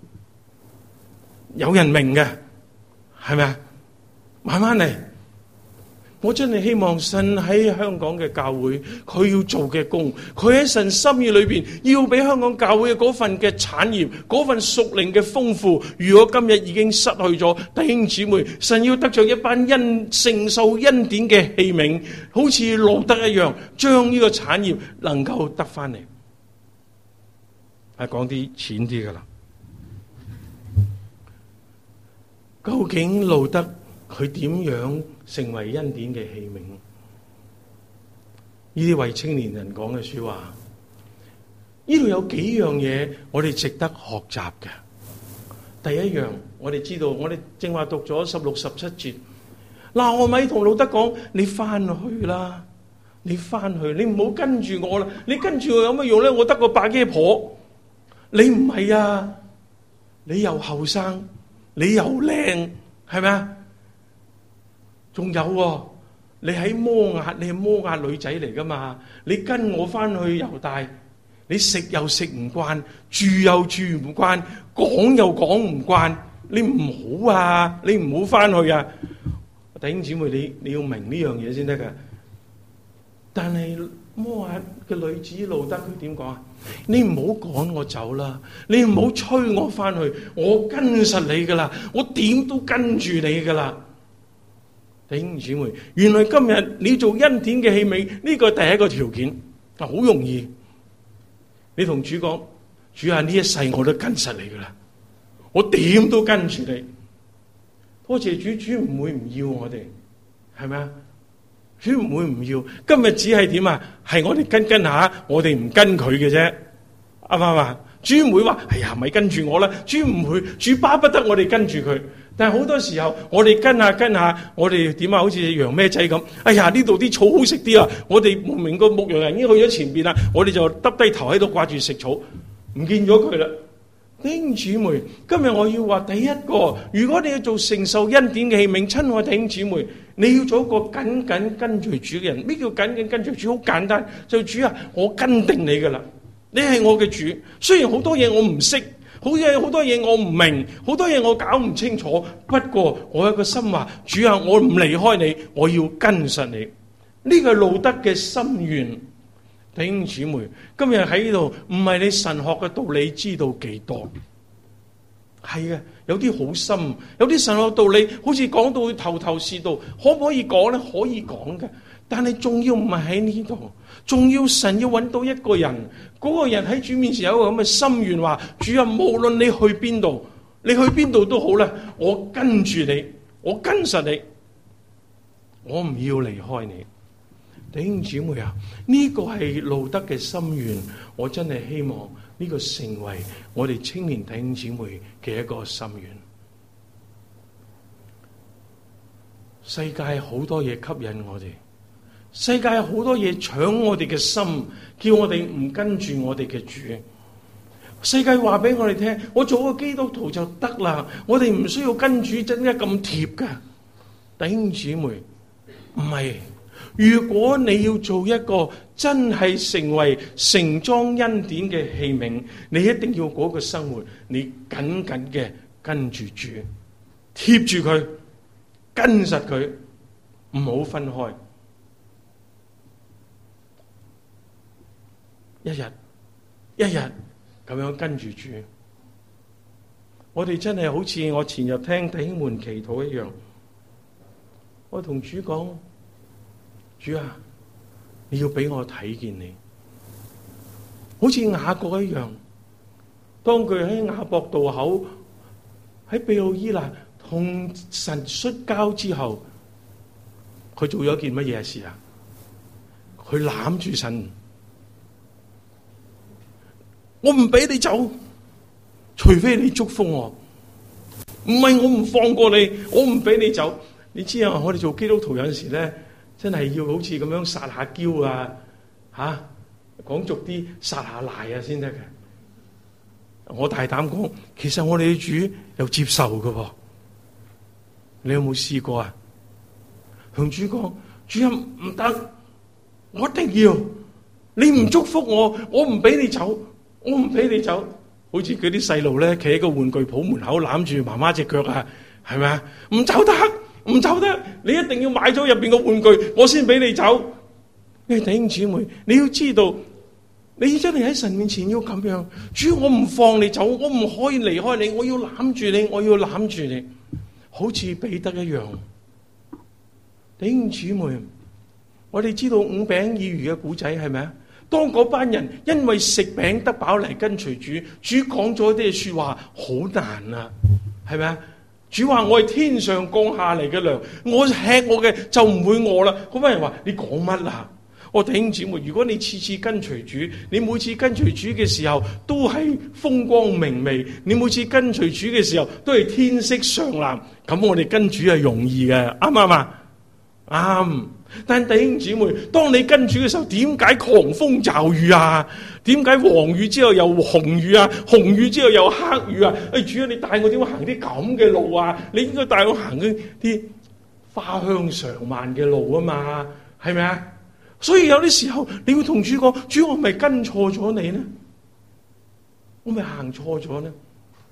要，有人明嘅，係咪啊？慢慢嚟。我真係希望神喺香港嘅教會，佢要做嘅工，佢喺神心意裏邊要俾香港教會嘅嗰份嘅產業，嗰份屬靈嘅豐富。如果今日已經失去咗，弟兄姊妹，神要得着一班恩承受恩典嘅器皿，好似路德一樣，將呢個產業能夠得翻嚟。係講啲淺啲噶啦，究竟路德佢點樣成為恩典嘅器皿？呢啲為青年人講嘅說話，呢度有幾樣嘢我哋值得學習嘅。第一樣，我哋知道，我哋正話讀咗十六、十七節，嗱，我咪同路德講：你翻去啦，你翻去，你唔好跟住我啦，你跟住我有乜用咧？我得個百幾婆，你唔係啊，你又後生，你又靚，係咪啊？仲有喎，你喺摩押，你係摩押女仔嚟噶嘛？你跟我翻去猶大，你食又食唔慣，住又住唔慣，講又講唔慣，你唔好啊！你唔好翻去啊！弟兄姊妹，你你要明呢樣嘢先得噶。但係摩押嘅女子路德佢點講啊？你唔好趕我走啦，你唔好催我翻去，我跟實你噶啦，我點都跟住你噶啦。弟兄姊妹，原來今日你做恩典嘅器皿，呢個第一個條件啊，好容易。你同主講：主啊，呢一世我都跟實你噶啦，我點都跟住你。多謝主，主唔會唔要我哋，係咪啊？主唔會唔要。今日只係點啊？係我哋跟跟下，我哋唔跟佢嘅啫，啱唔啱啊？主唔會話：哎呀，咪跟住我啦。主唔會，主巴不得我哋跟住佢。但係好多時候，我哋跟下跟下，我哋點啊？好似羊咩仔咁。哎呀，呢度啲草好食啲啊！我哋明明個牧羊人已經去咗前邊啦，我哋就耷低頭喺度掛住食草，唔見咗佢啦。弟兄姊妹，今日我要話第一個，如果你要做承受恩典嘅器皿，親愛弟兄姊妹，你要做一個緊緊跟隨主嘅人。咩叫緊緊跟隨主？好簡單，就主啊，我跟定你噶啦，你係我嘅主。雖然好多嘢我唔識。好嘢，好多嘢我唔明，好多嘢我搞唔清楚。不過我有個心話，主啊，我唔離開你，我要跟實你。呢個係路德嘅心願。弟兄姊妹，今日喺呢度唔係你神學嘅道理知道幾多？係嘅，有啲好深，有啲神學道理好似講到頭頭是道，可唔可以講咧？可以講嘅，但係仲要唔係喺呢度。仲要神要揾到一個人，嗰、那個人喺主面前有一個咁嘅心願，話主啊，無論你去邊度，你去邊度都好啦，我跟住你，我跟實你，我唔要離開你。弟兄姊妹啊，呢、這個係路德嘅心願，我真係希望呢個成為我哋青年弟兄姊妹嘅一個心願。世界好多嘢吸引我哋。世界有好多嘢搶我哋嘅心，叫我哋唔跟住我哋嘅主。世界話俾我哋聽，我做個基督徒就得啦，我哋唔需要跟主真係咁貼噶。弟兄姊妹，唔係，如果你要做一個真係成為盛裝恩典嘅器皿，你一定要嗰個生活，你緊緊嘅跟住主，貼住佢，跟實佢，唔好分開。一日一日咁樣跟住主，我哋真係好似我前日聽弟兄們祈禱一樣，我同主講：主啊， 你要俾我睇見你，好似雅各一樣。當佢喺雅博渡口喺庇魯伊納同神摔跤之後，佢做咗件乜嘢事啊？佢攬住神，我唔俾你走，除非你祝福我。唔係我唔放過你，我唔俾你走。你知啊，我哋做基督徒有陣時咧，真係要好似咁樣撒下嬌啊，吓講俗啲撒下賴啊先得嘅。我大膽講，其實我哋嘅主有接受嘅。你有冇試過啊？向主講，主啊，唔得，我一定要，你唔祝福我，我唔俾你走，我唔俾你走。好似佢啲細路咧，企喺個玩具鋪門口攬住媽媽隻腳啊，係咪啊？唔走得，唔走得，你一定要買咗入邊個玩具，我先俾你走。誒，弟兄姊妹，你要知道，你真係喺神面前要咁樣，主，我唔放你走，我唔可以離開你，我要攬住你，我要攬住你，好似彼得一樣。弟兄姊妹，我哋知道五餅二魚嘅古仔係咪啊？當嗰班人因為食餅得飽嚟跟隨主，主講咗啲說話好難啊，係咪啊？主話我係天上降下嚟嘅糧，我吃我嘅就唔會餓啦。嗰班人話你講乜啊？我弟兄姊妹，如果你次次跟隨主，你每次跟隨主嘅時候都係風光明媚，你每次跟隨主嘅時候都係天色常藍，咁我哋跟主係容易嘅，啱唔啱啊？啱。但弟兄姊妹，當你跟主嘅時候，點解狂風驟雨啊？點解黃雨之後又紅雨啊？紅雨之後又黑雨啊？哎，主啊，你帶我點樣行啲咁嘅路啊？你應該帶我行啲花香常漫嘅路啊嘛，係咪啊？所以有啲時候你要同主講，主，我咪跟錯咗你呢？我咪行錯咗呢？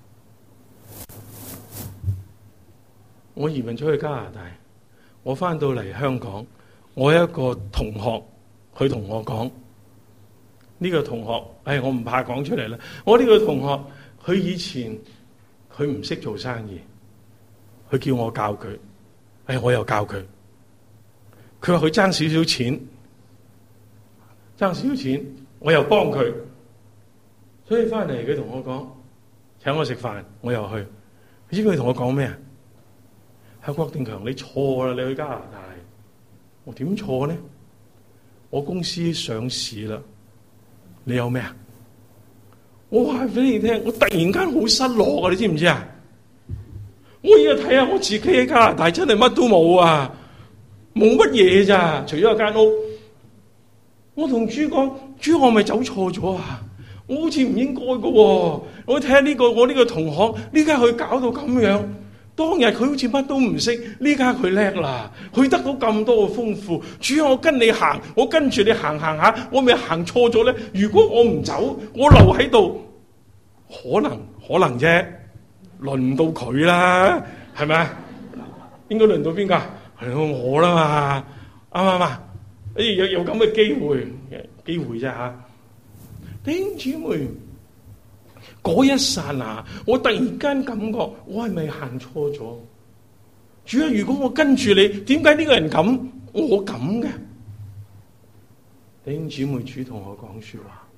我移民出去加拿大，我翻到嚟香港。我有一個同學，佢同我講，呢個同學，唉，我唔怕講出嚟啦。我呢個同學，佢以前佢唔識做生意，佢叫我教佢，唉，我又教佢。佢話佢爭少少錢，爭少少錢，我又幫佢。所以翻嚟佢同我講，請我食飯，我又去。你知唔知佢同我講咩啊？係郭定強，你錯啦，你去加拿大。我點錯呢？我公司上市啦，你有咩啊？我話俾你聽，我突然間好失落啊！你知唔知啊？我而家睇下我自己喺加拿大真係乜都冇啊，冇乜嘢咋，除咗一間屋。我同主講，主，我咪走錯咗啊！我好似唔應該噶喎。我睇下呢個我呢個同學，呢家佢搞到咁樣。當日佢好似乜都唔識，呢家佢叻啦，佢得到咁多嘅豐富。主啊，我跟你行，我跟住你行行下，我咪行錯咗咧？如果我唔走，我留喺度，可能可能啫，輪唔到佢啦，係咪啊？應該輪到邊個？輪到我啦嘛，啱唔啱啊？誒，有有咁嘅機會，機會啫吓，弟兄姊妹。嗰一剎那，我突然間感覺我係咪行錯咗？主啊，如果我跟住你，點解呢個人咁，我咁嘅？弟兄姊妹，主同我講說話，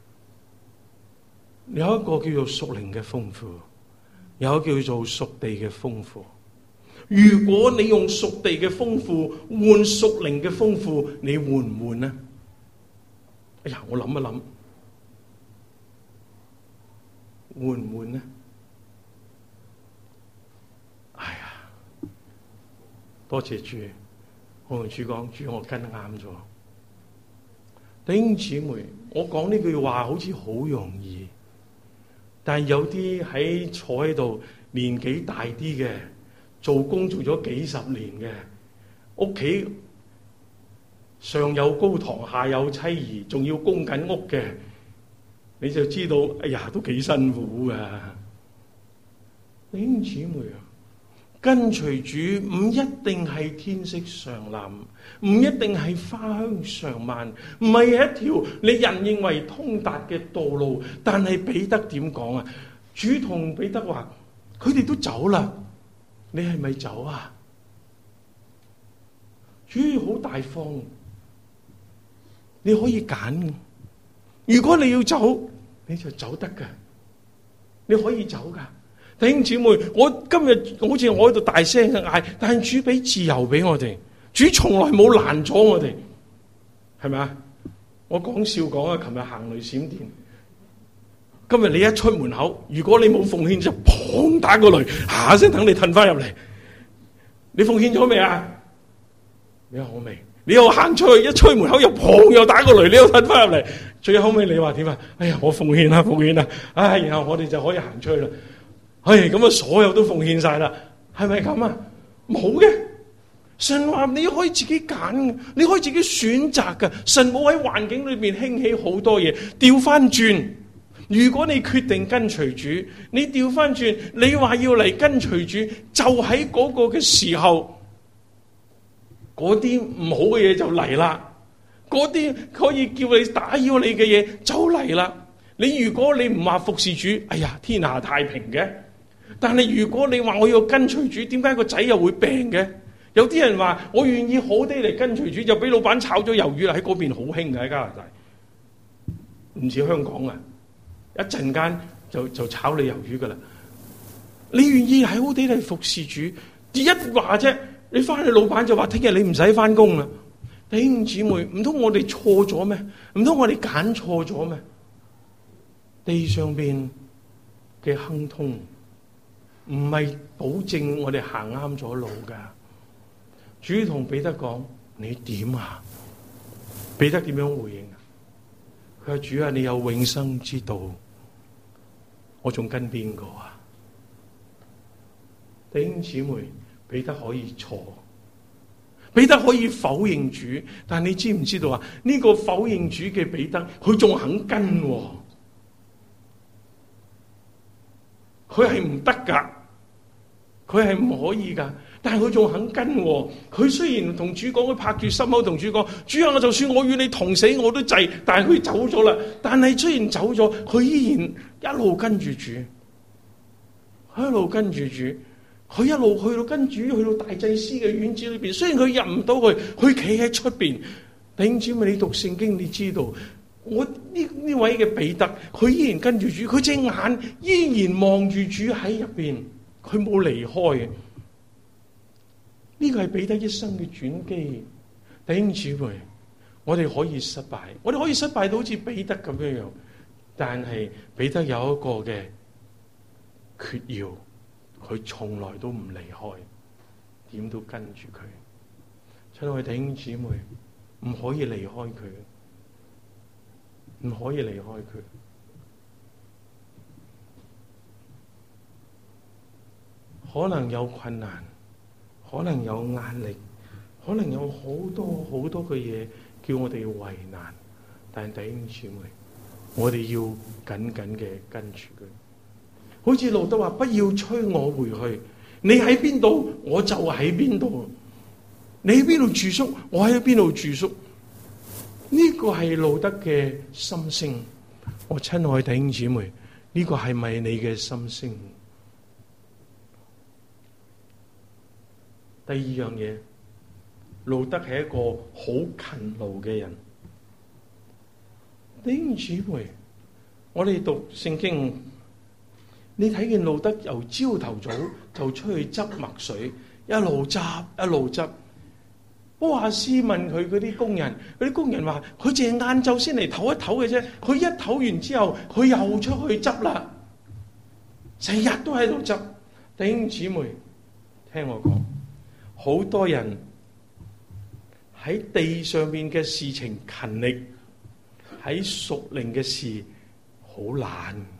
有一個叫做屬靈嘅豐富，有一個叫做屬地嘅豐富。如果你用屬地嘅豐富換屬靈嘅豐富，你換唔換呢？哎呀，我諗一諗。換唔換呢？哎呀，多謝主，我同主講，主，我跟啱咗。弟兄姊妹，我講呢句話好似好容易，但係有啲喺坐喺度年紀大啲嘅，做工做咗幾十年嘅，屋企上有高堂下有妻兒，仲要供緊屋嘅。你就知道，哎呀，都幾辛苦噶。弟兄姊妹啊，跟隨主唔一定係天色常藍，唔一定係花香常漫，唔係一條你人認為通達嘅道路。但係彼得點講啊？主同彼得話：佢哋都走啦，你係咪走啊？主好大方。 你可以揀。如果你要走，你就走得噶，你可以走噶。弟兄姊妹，我今日好似我喺度大聲嘅嗌，但係主俾自由俾我哋，主從來冇攔阻我哋，係咪啊？我講笑講啊，琴日行雷閃電，今日你一出門口，如果你冇奉獻就砰打個雷，下聲等你褪翻入嚟。你奉獻咗未啊？你話我未。你又行出去，一吹門口又砰又打個雷，你又褪翻入嚟。最後尾你話點啊？哎呀，我奉獻啦，奉獻啦，唉，然後我哋就可以行出去啦。唉，咁啊，所有都奉獻晒啦，係咪咁啊？冇嘅，神話你可以自己揀，你可以自己選擇嘅。神冇喺環境裏邊興起好多嘢，調翻轉。如果你決定跟隨主，你調翻轉，你話要嚟跟隨主，就喺嗰個嘅時候。嗰啲唔好嘅嘢就嚟啦，嗰啲可以叫你打擾你嘅嘢就嚟啦。你如果你唔話服侍主，哎呀，天下太平嘅。但係如果你話我要跟隨主，點解個仔又會病嘅？有啲人話我願意好啲嚟跟隨主，就俾老闆炒咗魷魚啦。喺嗰邊好興嘅，喺加拿大，唔似香港啊，一陣間就就炒你魷魚噶啦。你願意係好啲嚟服侍主，一話啫。你翻去老闆就話聽日你唔使翻工啦，弟兄姊妹，唔通我哋錯咗咩？唔通我哋揀錯咗咩？地上邊嘅亨通唔係保證我哋行啱咗路噶。主同彼得講：你點啊？彼得點樣回應啊？佢話：主啊，你有永生之道，我仲跟邊個啊？弟兄姊妹。彼得可以錯，彼得可以否認主，但係你知唔知道啊？呢、這個否認主嘅彼得，佢仲肯跟，佢係唔得噶，佢係唔可以噶，但係佢仲肯跟。佢雖然同主講，佢拍住心口同主講：主啊，我就算我與你同死，我都制。但係佢走咗啦。但係雖然走咗，佢依然一路跟住主，佢一路跟住主。佢一路去到跟主，去到大祭司嘅院子裏邊。雖然佢入唔到去，佢企喺出邊。弟兄姊妹，你讀聖經，你知道我呢呢位嘅彼得，佢依然跟住主，佢隻眼依然望住主喺入邊，佢冇離開。呢個係彼得一生嘅轉機。弟兄姊妹，我哋可以失敗，我哋可以失敗到好似彼得咁樣樣，但係彼得有一個嘅訣要。佢從來都唔離開，點都跟住佢。親愛弟兄姊妹，唔可以離開佢，唔可以離開佢。可能有困難，可能有壓力，可能有好多好多嘅嘢叫我哋為難，但係弟兄姊妹，我哋要緊緊嘅跟住佢。好似路德話：不要催我回去，你喺邊度我就喺邊度，你喺邊度住宿我喺邊度住宿。呢、這個係路德嘅心聲。我親愛弟兄姊妹，呢、這個係咪你嘅心聲？第二樣嘢，路德係一個好勤勞嘅人。弟兄姊妹，我哋讀聖經。你睇見路德由朝頭早就出去執麥穗，一路執一路執。波阿斯問佢嗰啲工人，嗰啲工人話：佢淨係晏晝先嚟唞一唞嘅啫。佢一唞完之後，佢又出去執啦，成日都喺度執。弟兄姊妹，聽我講，好多人喺地上面嘅事情勤力，喺屬靈嘅事好懶。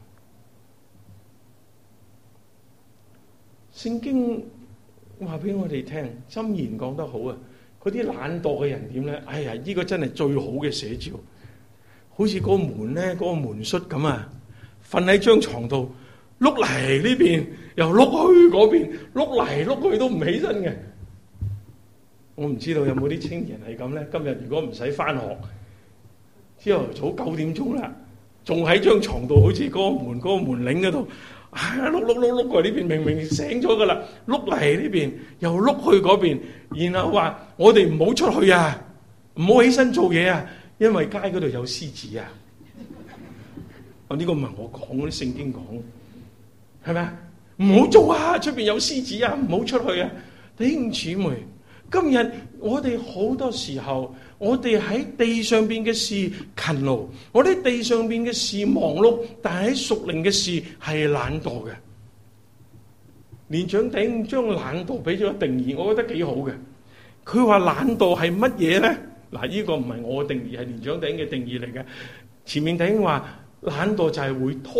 聖經話俾我哋聽，箴言講得好啊！嗰啲懶惰嘅人點咧？哎呀，呢個真係最好嘅寫照。好似嗰個門咧，嗰個門閂咁啊，瞓喺張床度，碌嚟呢邊，又碌去嗰邊，碌嚟碌去都唔起身嘅。我唔知道有冇啲青年係咁咧？今日如果唔使翻學，朝頭早九點鐘啦，仲喺張床度，好似嗰個門嗰個門鈴嗰度。碌碌碌碌過呢邊，明明醒咗噶啦，碌嚟呢邊又碌去嗰邊，然後話我哋唔好出去啊，唔好起身做嘢啊， 因為街嗰度有獅子啊！啊，呢個唔係我講，嗰啲聖經講，係咪啊？唔好做啊！出邊有獅子啊！唔好出去啊！弟兄姊妹，今日我哋好多時候，我哋喺地上邊嘅事勤勞，我哋地上邊嘅事忙碌，但係喺屬靈嘅事係懶惰嘅。年長弟兄將懶惰俾咗個定義，我覺得幾好嘅。佢話懶惰係乜嘢咧？嗱，呢個唔係我嘅定義，係年長弟兄嘅定義嚟嘅。前面弟兄話懶惰就係會拖，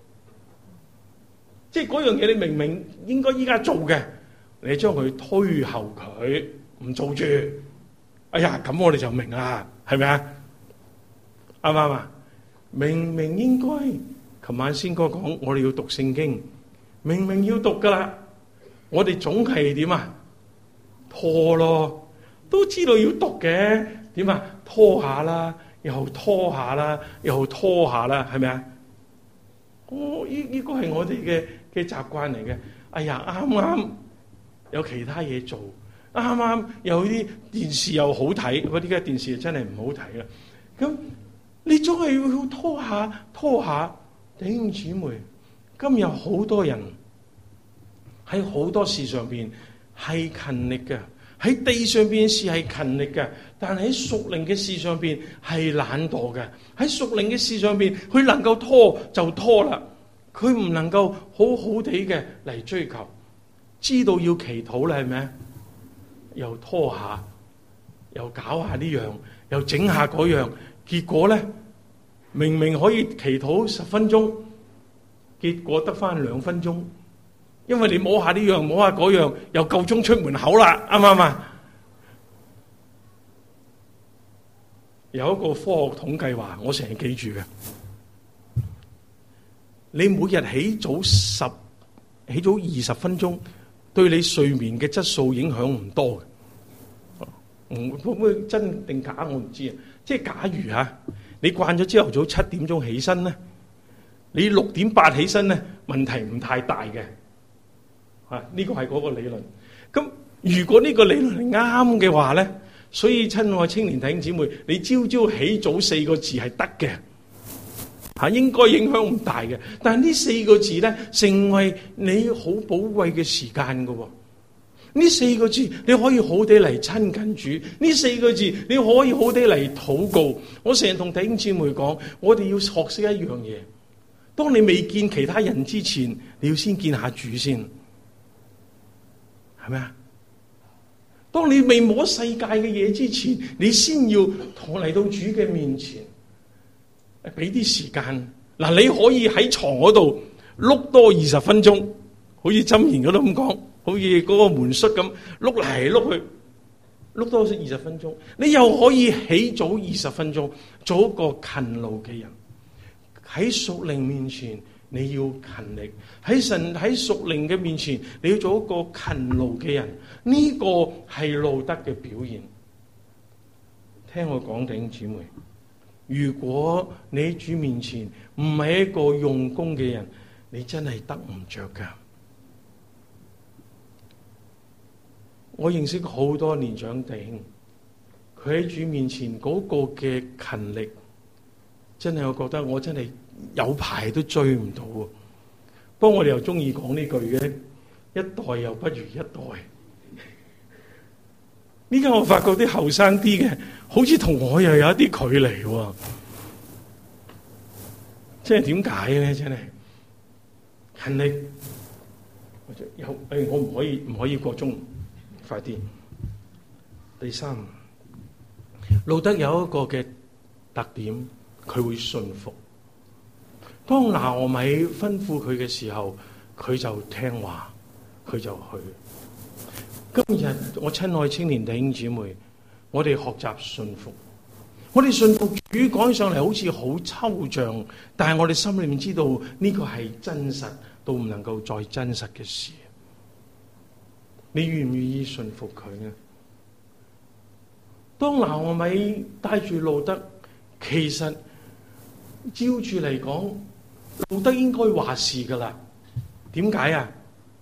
即係嗰樣嘢你明明應該依家做嘅，你將佢推後佢唔做住。哎呀，咁我哋就明啦，係咪啊？啱唔啱啊？明明應該，琴晚先哥講，我哋要讀聖經，明明要讀噶啦，我哋總係點啊？拖咯，都知道要讀嘅，點啊？拖下啦，又拖下啦，又拖下啦，係咪啊？哦，呢呢個係我哋嘅嘅習慣嚟嘅。哎呀，啱啱有其他嘢做，啱啱有啲電視又好睇，嗰啲嘅電視真係唔好睇啦。咁你總係要拖下拖下，弟兄姊妹，今日好多人喺好多事上邊係勤力嘅，喺地上邊嘅事係勤力嘅，但係喺屬靈嘅事上邊係懶惰嘅。喺屬靈嘅事上邊，佢能夠拖就拖啦，佢唔能夠好好地嘅嚟追求。知道要祈禱啦，係咪？又拖下，又搞下呢樣，又整下嗰樣，結果咧，明明可以祈禱十分鐘，結果得翻兩分鐘，因為你摸下呢樣，摸下嗰樣，又夠鐘出門口啦，啱唔啱啊？有一個科學統計話，我成日記住嘅，你每日起早十起早二十分鐘，對你睡眠嘅質素影響唔多嘅。唔會唔會真定假我唔知啊。即係假如嚇你慣咗朝頭早七點鐘起身咧，你六點八起身咧，問題唔太大嘅。啊，呢個係嗰個理論。咁如果呢個理論係啱嘅話咧，所以親愛青年弟兄姊妹，你朝朝起早四個字係得嘅。嚇，應該影響唔大嘅，但係呢四個字咧，成為你好寶貴嘅時間㗎喎。呢四個字你可以好地嚟親近主，呢四個字你可以好地嚟禱告。我成日同弟兄姊妹講，我哋要學識一樣嘢，當你未見其他人之前，你要先見下主先，係咪啊？當你未摸世界嘅嘢之前，你先要同嚟到主嘅面前。俾啲時間嗱，你可以喺床嗰度碌多二十分鐘，好似箴言嗰度咁講，好似嗰個門閂咁碌嚟碌去，碌多二十分鐘。你又可以起早二十分鐘，做一個勤勞嘅人。喺屬靈面前你要勤力，喺神喺屬靈嘅面前你要做一個勤勞嘅人。呢、這個係路德嘅表現。聽我講，弟兄姊妹。如果你喺主面前唔係一個用功嘅人，你真係得唔着㗎。我認識好多年長弟兄，佢喺主面前嗰個嘅勤力，真係我覺得我真係有排都追唔到。不過我哋又中意講呢句嘅，一代又不如一代。呢家我發覺啲後生啲嘅，好似同我又有一啲距離喎。即係點解咧？真係勤力有誒，我唔可以唔可以過鐘，快啲。第三，路德有一個嘅特點，佢會信服。當拿俄米吩咐佢嘅時候，佢就聽話，佢就去。今日我親愛青年弟兄姊妹，我哋學習信服。我哋信服主講起上嚟好似好抽象，但係我哋心裏面知道呢個係真實到唔能夠再真實嘅事。你願唔願意信服佢呢？當拿俄米帶住路德，其實照住嚟講，路德應該話事噶啦。點解啊？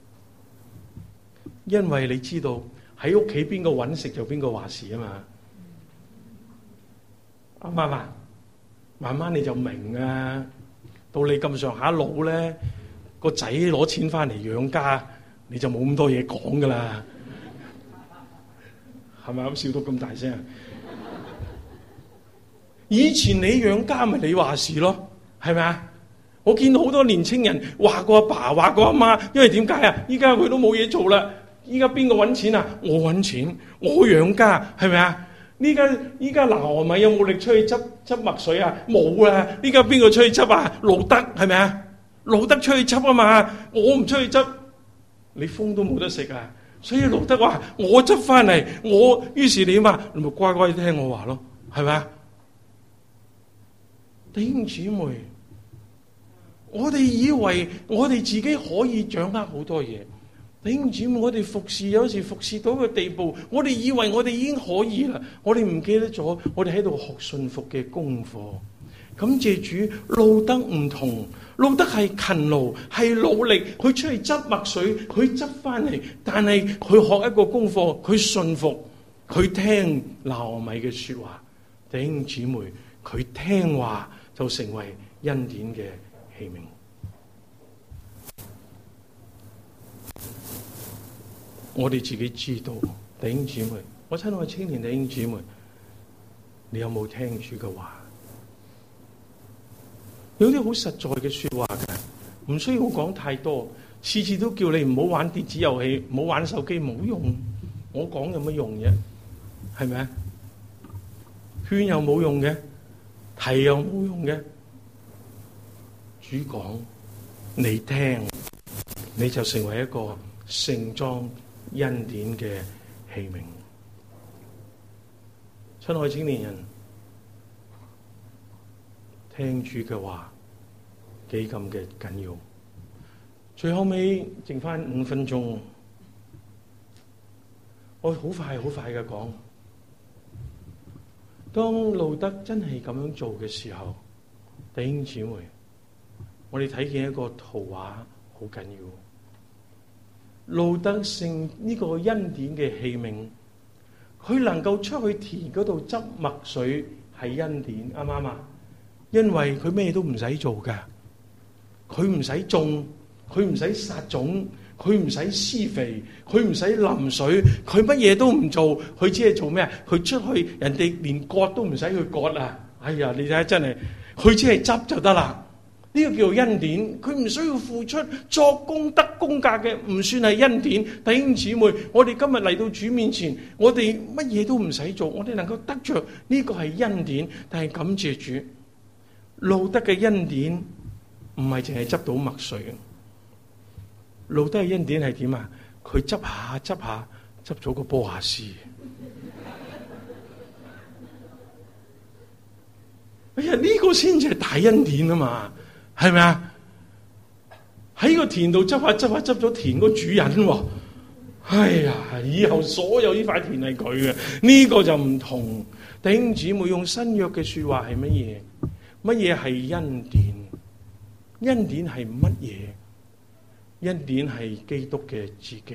因為你知道喺屋企邊個搵食就邊個話事啊嘛。 啱唔啱啊？慢慢你就明啊，到你咁上下老咧，個仔攞錢翻嚟養家，你就冇咁多嘢講噶啦，係咪咁笑到咁大聲？以前你養家咪你話事咯，係咪啊？我見到好多年青人話過阿爸話過阿媽，因為點解啊？依家佢都冇嘢做啦，依家邊個搵錢啊？我搵錢，我養家，係咪啊？依家依家拿俄米有冇力出去執執墨水啊？冇啊！依家邊個出去執啊？路德係咪啊？路德出去執啊嘛，我唔出去執，你風都冇得食啊！所以路德話我執翻嚟，我於是你嘛，你咪乖乖聽我話咯，係咪啊？弟兄姊妹，我哋以為我哋自己可以掌握好多嘢。弟兄姊妹，我哋服侍有時服侍到一個地步，我哋以為我哋已經可以啦，我哋唔記得咗，我哋喺度學信服嘅功課。感謝主，路德唔同，路德係勤勞，係努力，佢出去執墨水，佢執翻嚟，但係佢學一個功課，佢信服，佢聽拿俄米嘅說話。弟兄姊妹，佢聽話就成為恩典嘅器皿。我哋自己知道，弟兄姊妹，我親愛青年弟兄姊妹，你有冇聽主嘅話？有啲好實在嘅說話嘅，唔需要講太多，次次都叫你唔好玩電子遊戲，唔好玩手機，冇用。我講有乜用啫？係咪啊？勸又冇用嘅，提又冇用嘅。主講，你聽，你就成為一個盛裝恩典嘅器皿。親愛青年人，聽主嘅話幾咁嘅緊要。最後尾剩翻五分鐘，我好快好快嘅講。當路德真係咁樣做嘅時候，弟兄姊妹，我哋睇見一個圖畫好緊要。路德勝呢個恩典嘅器皿，佢能夠出去田嗰度執麥穗係恩典，啱唔啱啊？因為佢咩都唔使做噶，佢唔使種，佢唔使撒種，佢唔使施肥，佢唔使淋水，佢乜嘢都唔做，佢只係做咩啊？佢出去，人哋連割都唔使去割啊！哎呀，你睇下真係，佢只係執就得啦。呢個叫做恩典，佢唔需要付出作功德功價嘅，唔算係恩典。弟兄姊妹，我哋今日嚟到主面前，我哋乜嘢都唔使做，我哋能夠得着呢個係恩典。但係感謝主，路德嘅恩典唔係淨係執到麥穗嘅，路德嘅恩典係點啊？佢執下執下執咗個波亞斯。哎呀，呢個先至係大恩典啊嘛！係咪啊？喺個田度執下執下執咗田個主人喎。哎呀，以後所有呢塊田係佢嘅，呢個就唔同。弟兄姊妹，用新約嘅說話係乜嘢？乜嘢係恩典？恩典係乜嘢？恩典係基督嘅自己。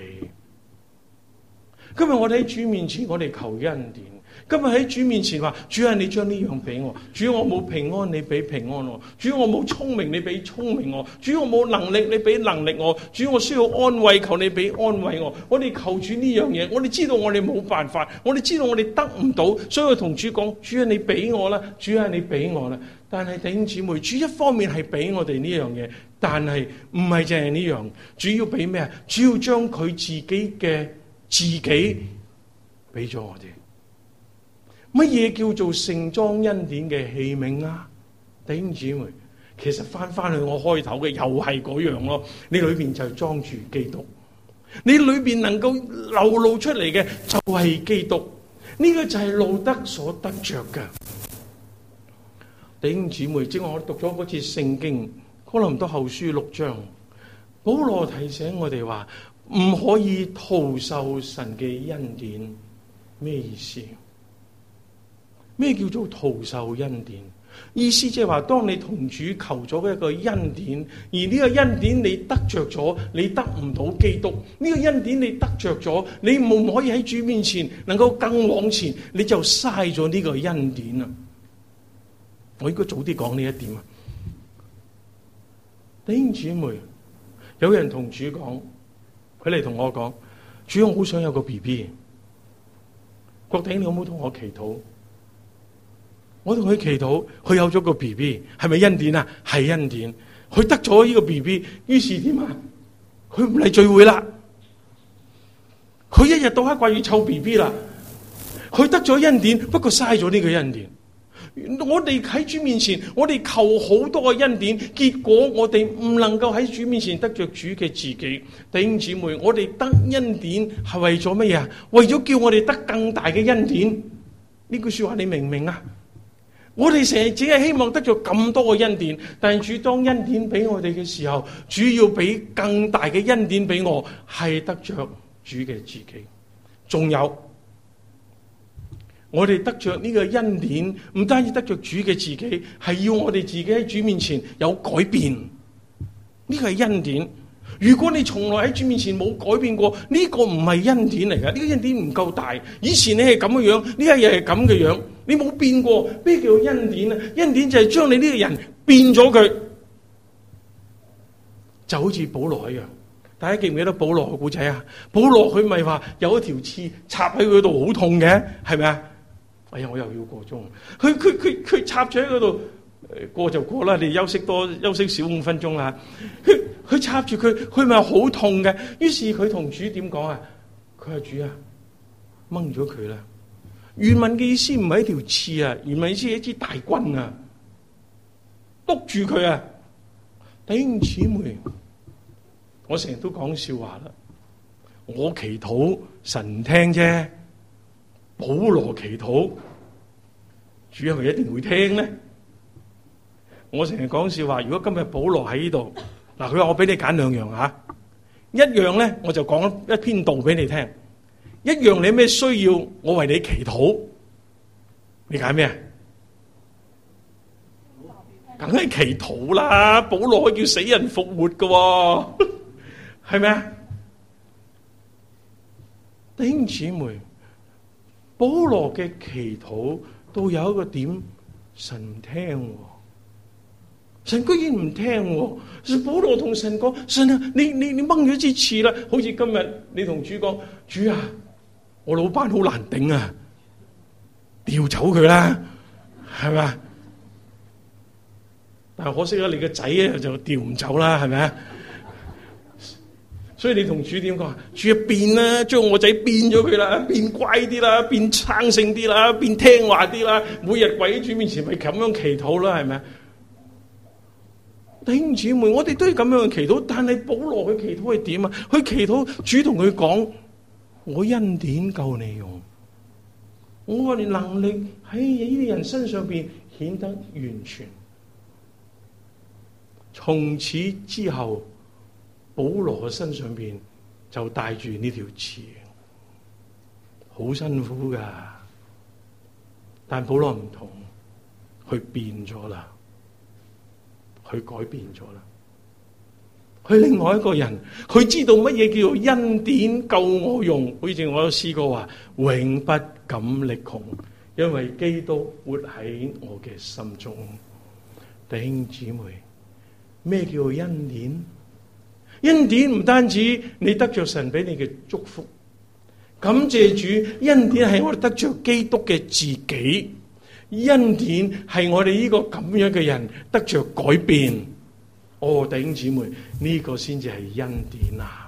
今日我哋喺主面前，我哋求恩典。今日喺主面前話，主啊，你將呢樣俾我，主我冇平安，你俾平安我，主我冇聰明，你俾聰明我，主我冇能力，你俾能力我，主我需要安慰，求你俾安慰我。我哋求主呢樣嘢，我哋知道我哋冇辦法，我哋知道我哋得唔到，所以我同主講，主啊，你俾我啦，主啊，你俾我啦。但係弟兄姊妹，主一方面係俾我哋呢樣嘢，但係唔係淨係呢樣，主要俾咩啊？主要將佢自己嘅自己俾咗我哋。乜嘢叫做盛裝恩典嘅器皿啊？弟兄姊妹，其實翻翻去我開頭嘅又係嗰樣咯。你裏邊就裝住基督，你裏邊能夠流露出嚟嘅就係基督。呢個就係路德所得着嘅。弟兄姊妹，正話我讀咗嗰次聖經哥林多後書六章，保羅提醒我哋話唔可以徒受神嘅恩典。咩意思？咩叫做徒受恩典？意思即係話，當你同主求咗一個恩典，而呢個恩典你得着咗，你得唔到基督。呢個恩典你得着咗，你唔可以喺主面前能夠更往前，你就嘥咗呢個恩典啊！ 我應該早啲講呢一點啊！弟兄姊妹，有人同主講，佢嚟同我講：主，我好想有個 B B。郭頂，你有冇同我祈禱？我同佢祈禱，佢有咗個 B B， 係咪恩典啊？係恩典。佢得咗呢個 B B， 於是點啊？佢唔嚟聚會啦。佢一日到黑掛住湊 B B 啦。佢得咗恩典，不過嘥咗呢個恩典。我哋喺主面前，我哋求好多嘅恩典，結果我哋唔能夠喺主面前得着主嘅自己。弟兄姊妹，我哋得恩典係為咗乜嘢啊？為咗叫我哋得更大嘅恩典。呢句說話你明唔明啊？我哋成日只係希望得咗咁多嘅恩典，但係主當恩典俾我哋嘅時候，主要俾更大嘅恩典俾我，係得着主嘅自己。仲有。我哋得着呢個恩典，唔單止得着主嘅自己，係要我哋自己喺主面前有改變。呢個係恩典。如果你從來喺主面前冇改變過，呢個唔係恩典嚟㗎。呢個恩典唔夠大。以前你係咁嘅樣，呢一日係咁嘅樣，你冇變過。咩叫恩典啊？恩典就係將你呢個人變咗佢，就好似保羅一樣。大家記唔記得保羅嘅故仔啊？保羅佢咪話有一條刺插喺佢度好痛嘅，係咪啊？哎呀，我又要過鐘。佢佢佢佢插咗喺嗰度，過就過啦。你休息多休息少五分鐘啦。佢佢插住佢，佢咪好痛嘅。於是佢同主點講啊？佢話主啊，掹咗佢啦。原文嘅意思唔係一條刺啊，原文意思係一支大棍啊，督住佢啊。弟兄姊妹，我成日都講笑話啦。我祈禱神聽啫。保羅祈禱，主係咪一定會聽咧？我成日講笑話，如果今日保羅喺呢度，嗱，佢話我俾你揀兩樣吓，一樣咧我就講一篇道俾你聽，一樣你有咩需要，我為你祈禱，你揀咩啊？梗係祈禱啦！保羅叫死人復活噶，係咪啊？弟兄姊妹。保羅嘅祈禱都有一個點，神唔聽，神居然唔聽。保羅同神講：神啊，你你你掹咗支刺啦！好似今日你同主講：主啊，我老闆好難頂啊，調走佢啦，係咪？但係可惜啦，你個仔咧就調唔走啦，係咪啊？所以你同主點講？主啊，變啦，將我仔變咗佢啦，變乖啲啦，變生性啲啦，變聽話啲啦，每日跪喺主面前咪咁樣祈禱啦，係咪？弟兄姊妹，我哋都係咁樣祈禱，但係保羅嘅祈禱係點啊？佢祈禱主同佢講：我恩典夠你用，我哋能力喺呢啲人身上邊顯得完全。從此之後。保羅嘅身上邊就帶住呢條刺，好辛苦噶。但保羅唔同，佢變咗啦，佢改變咗啦。佢另外一個人，佢知道乜嘢叫做恩典夠我用。好似我有試過話，永不敢力窮，因為基督活喺我嘅心中。弟兄姊妹，咩叫做恩典？恩典唔單止你得着神俾你嘅祝福，感謝主，恩典係我哋得着基督嘅自己，恩典係我哋呢個咁樣嘅人得着改變。哦，弟兄姊妹，呢個先至係恩典啊！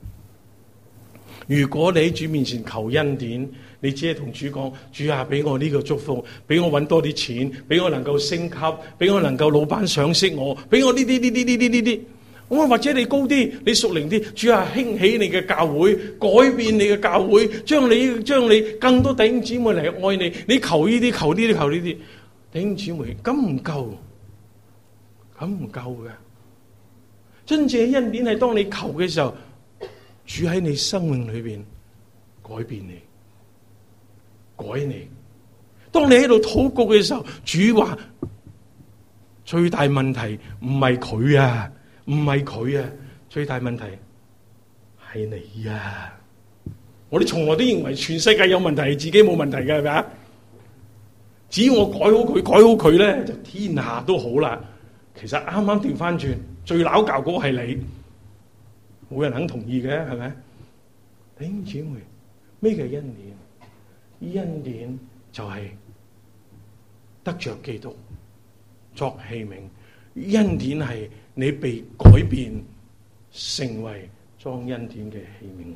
如果你喺主面前求恩典，你只係同主講：主啊，俾我呢個祝福，俾我搵多啲錢，俾我能夠升級，俾我能夠老闆賞識我，俾我呢啲呢啲呢啲呢啲。我或者你高啲，你屬靈啲，主啊，興起你嘅教會，改變你嘅教會，將你將你更多弟兄姊妹嚟愛你。你求呢啲，求呢啲，求呢啲，弟兄姊妹，咁唔夠，咁唔夠嘅。真正嘅恩典係當你求嘅時候，主喺你生命裏邊改變你，改你。當你喺度禱告嘅時候，主話最大問題唔係佢啊。唔係佢啊，最大問題係你啊！我哋從來都認為全世界有問題，係自己冇問題嘅，係咪啊？ 只要我改好佢，改好佢咧，就天下都好啦。其實啱啱調翻轉，最拗教嗰個係你，冇人肯同意嘅，係咪？弟兄姊妹，咩叫恩典？恩典就係得着基督作器皿，恩典係你被改變成為裝恩典嘅器皿。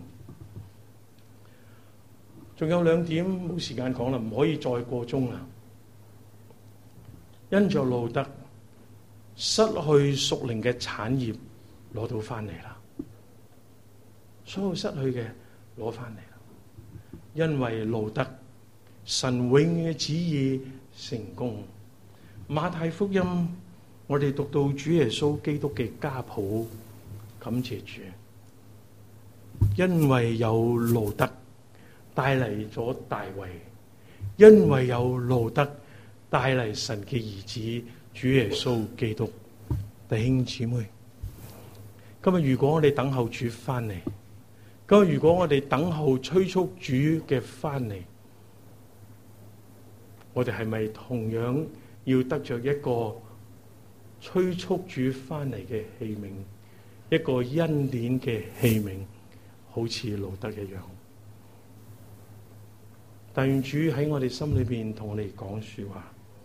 仲有兩點冇時間講啦，唔可以再過鐘啦。因着路德失去屬靈嘅產業攞到翻嚟啦，所有失去嘅攞翻嚟啦。因為路德神永嘅旨意成功。馬太福音我哋讀到主耶穌基督嘅家譜，感謝主，因為有路德帶嚟咗大衛，因為有路德帶嚟神嘅兒子主耶穌基督。弟兄姊妹，今日如果我哋等候主翻嚟，今日如果我哋等候催促主嘅翻嚟，我哋係咪同樣要得着一個催促主翻嚟嘅器皿，一個恩典嘅器皿，好似路德一樣？但願主喺我哋心裏邊同我哋講說話。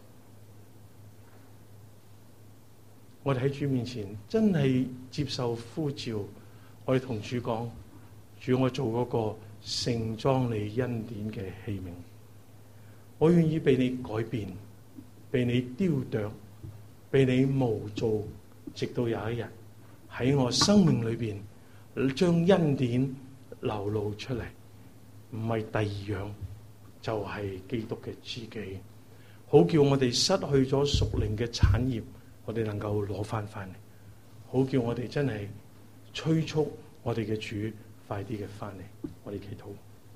我哋喺主面前真係接受呼召，我哋同主講：主，我做嗰個盛裝你恩典嘅器皿，我願意被你改變，被你雕琢，被你模造，直到有一日喺我生命裏邊將恩典流露出嚟，唔係第二樣，就係、是、基督嘅知己，好叫我哋失去咗屬靈嘅產業，我哋能夠攞翻翻嚟，好叫我哋真係催促我哋嘅主快啲嘅翻嚟。我哋祈禱。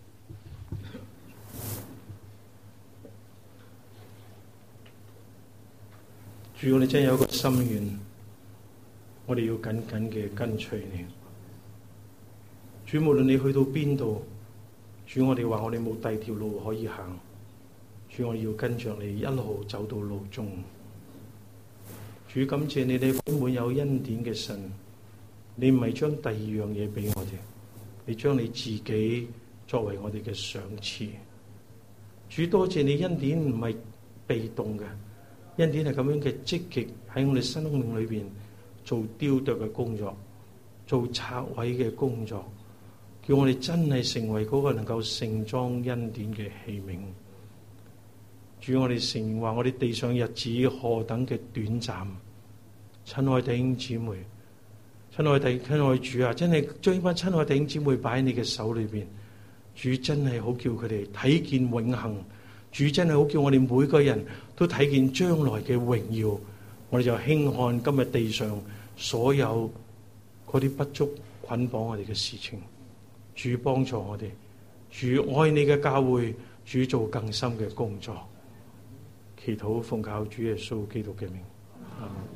主，我哋真係有一個心願，我哋要緊緊嘅跟隨你。主，無論你去到邊度，主，我哋話我哋冇第二條路可以行，主，我哋要跟着你一路走到路終。主，感謝你哋充滿有恩典嘅神，你唔係將第二樣嘢俾我哋，你將你自己作為我哋嘅賞賜。主，多謝你恩典唔係被動嘅，恩典係咁樣嘅積極喺我哋生命裏邊做雕琢嘅工作，做拆毀嘅工作，叫我哋真係成為嗰個能夠盛裝恩典嘅器皿。主，我哋承認話我哋地上日子何等嘅短暫，親愛弟兄姊妹，親愛弟親愛主啊，真係將呢班親愛弟兄姊妹擺喺你嘅手裏邊，主真係好叫佢哋睇見永恆，主真係好叫我哋每個人都睇見將來嘅榮耀。我哋就輕看今日地上所有嗰啲不足捆綁我哋嘅事情，主幫助我哋，主愛你嘅教會，主做更深嘅工作。祈禱奉靠主耶穌基督嘅名。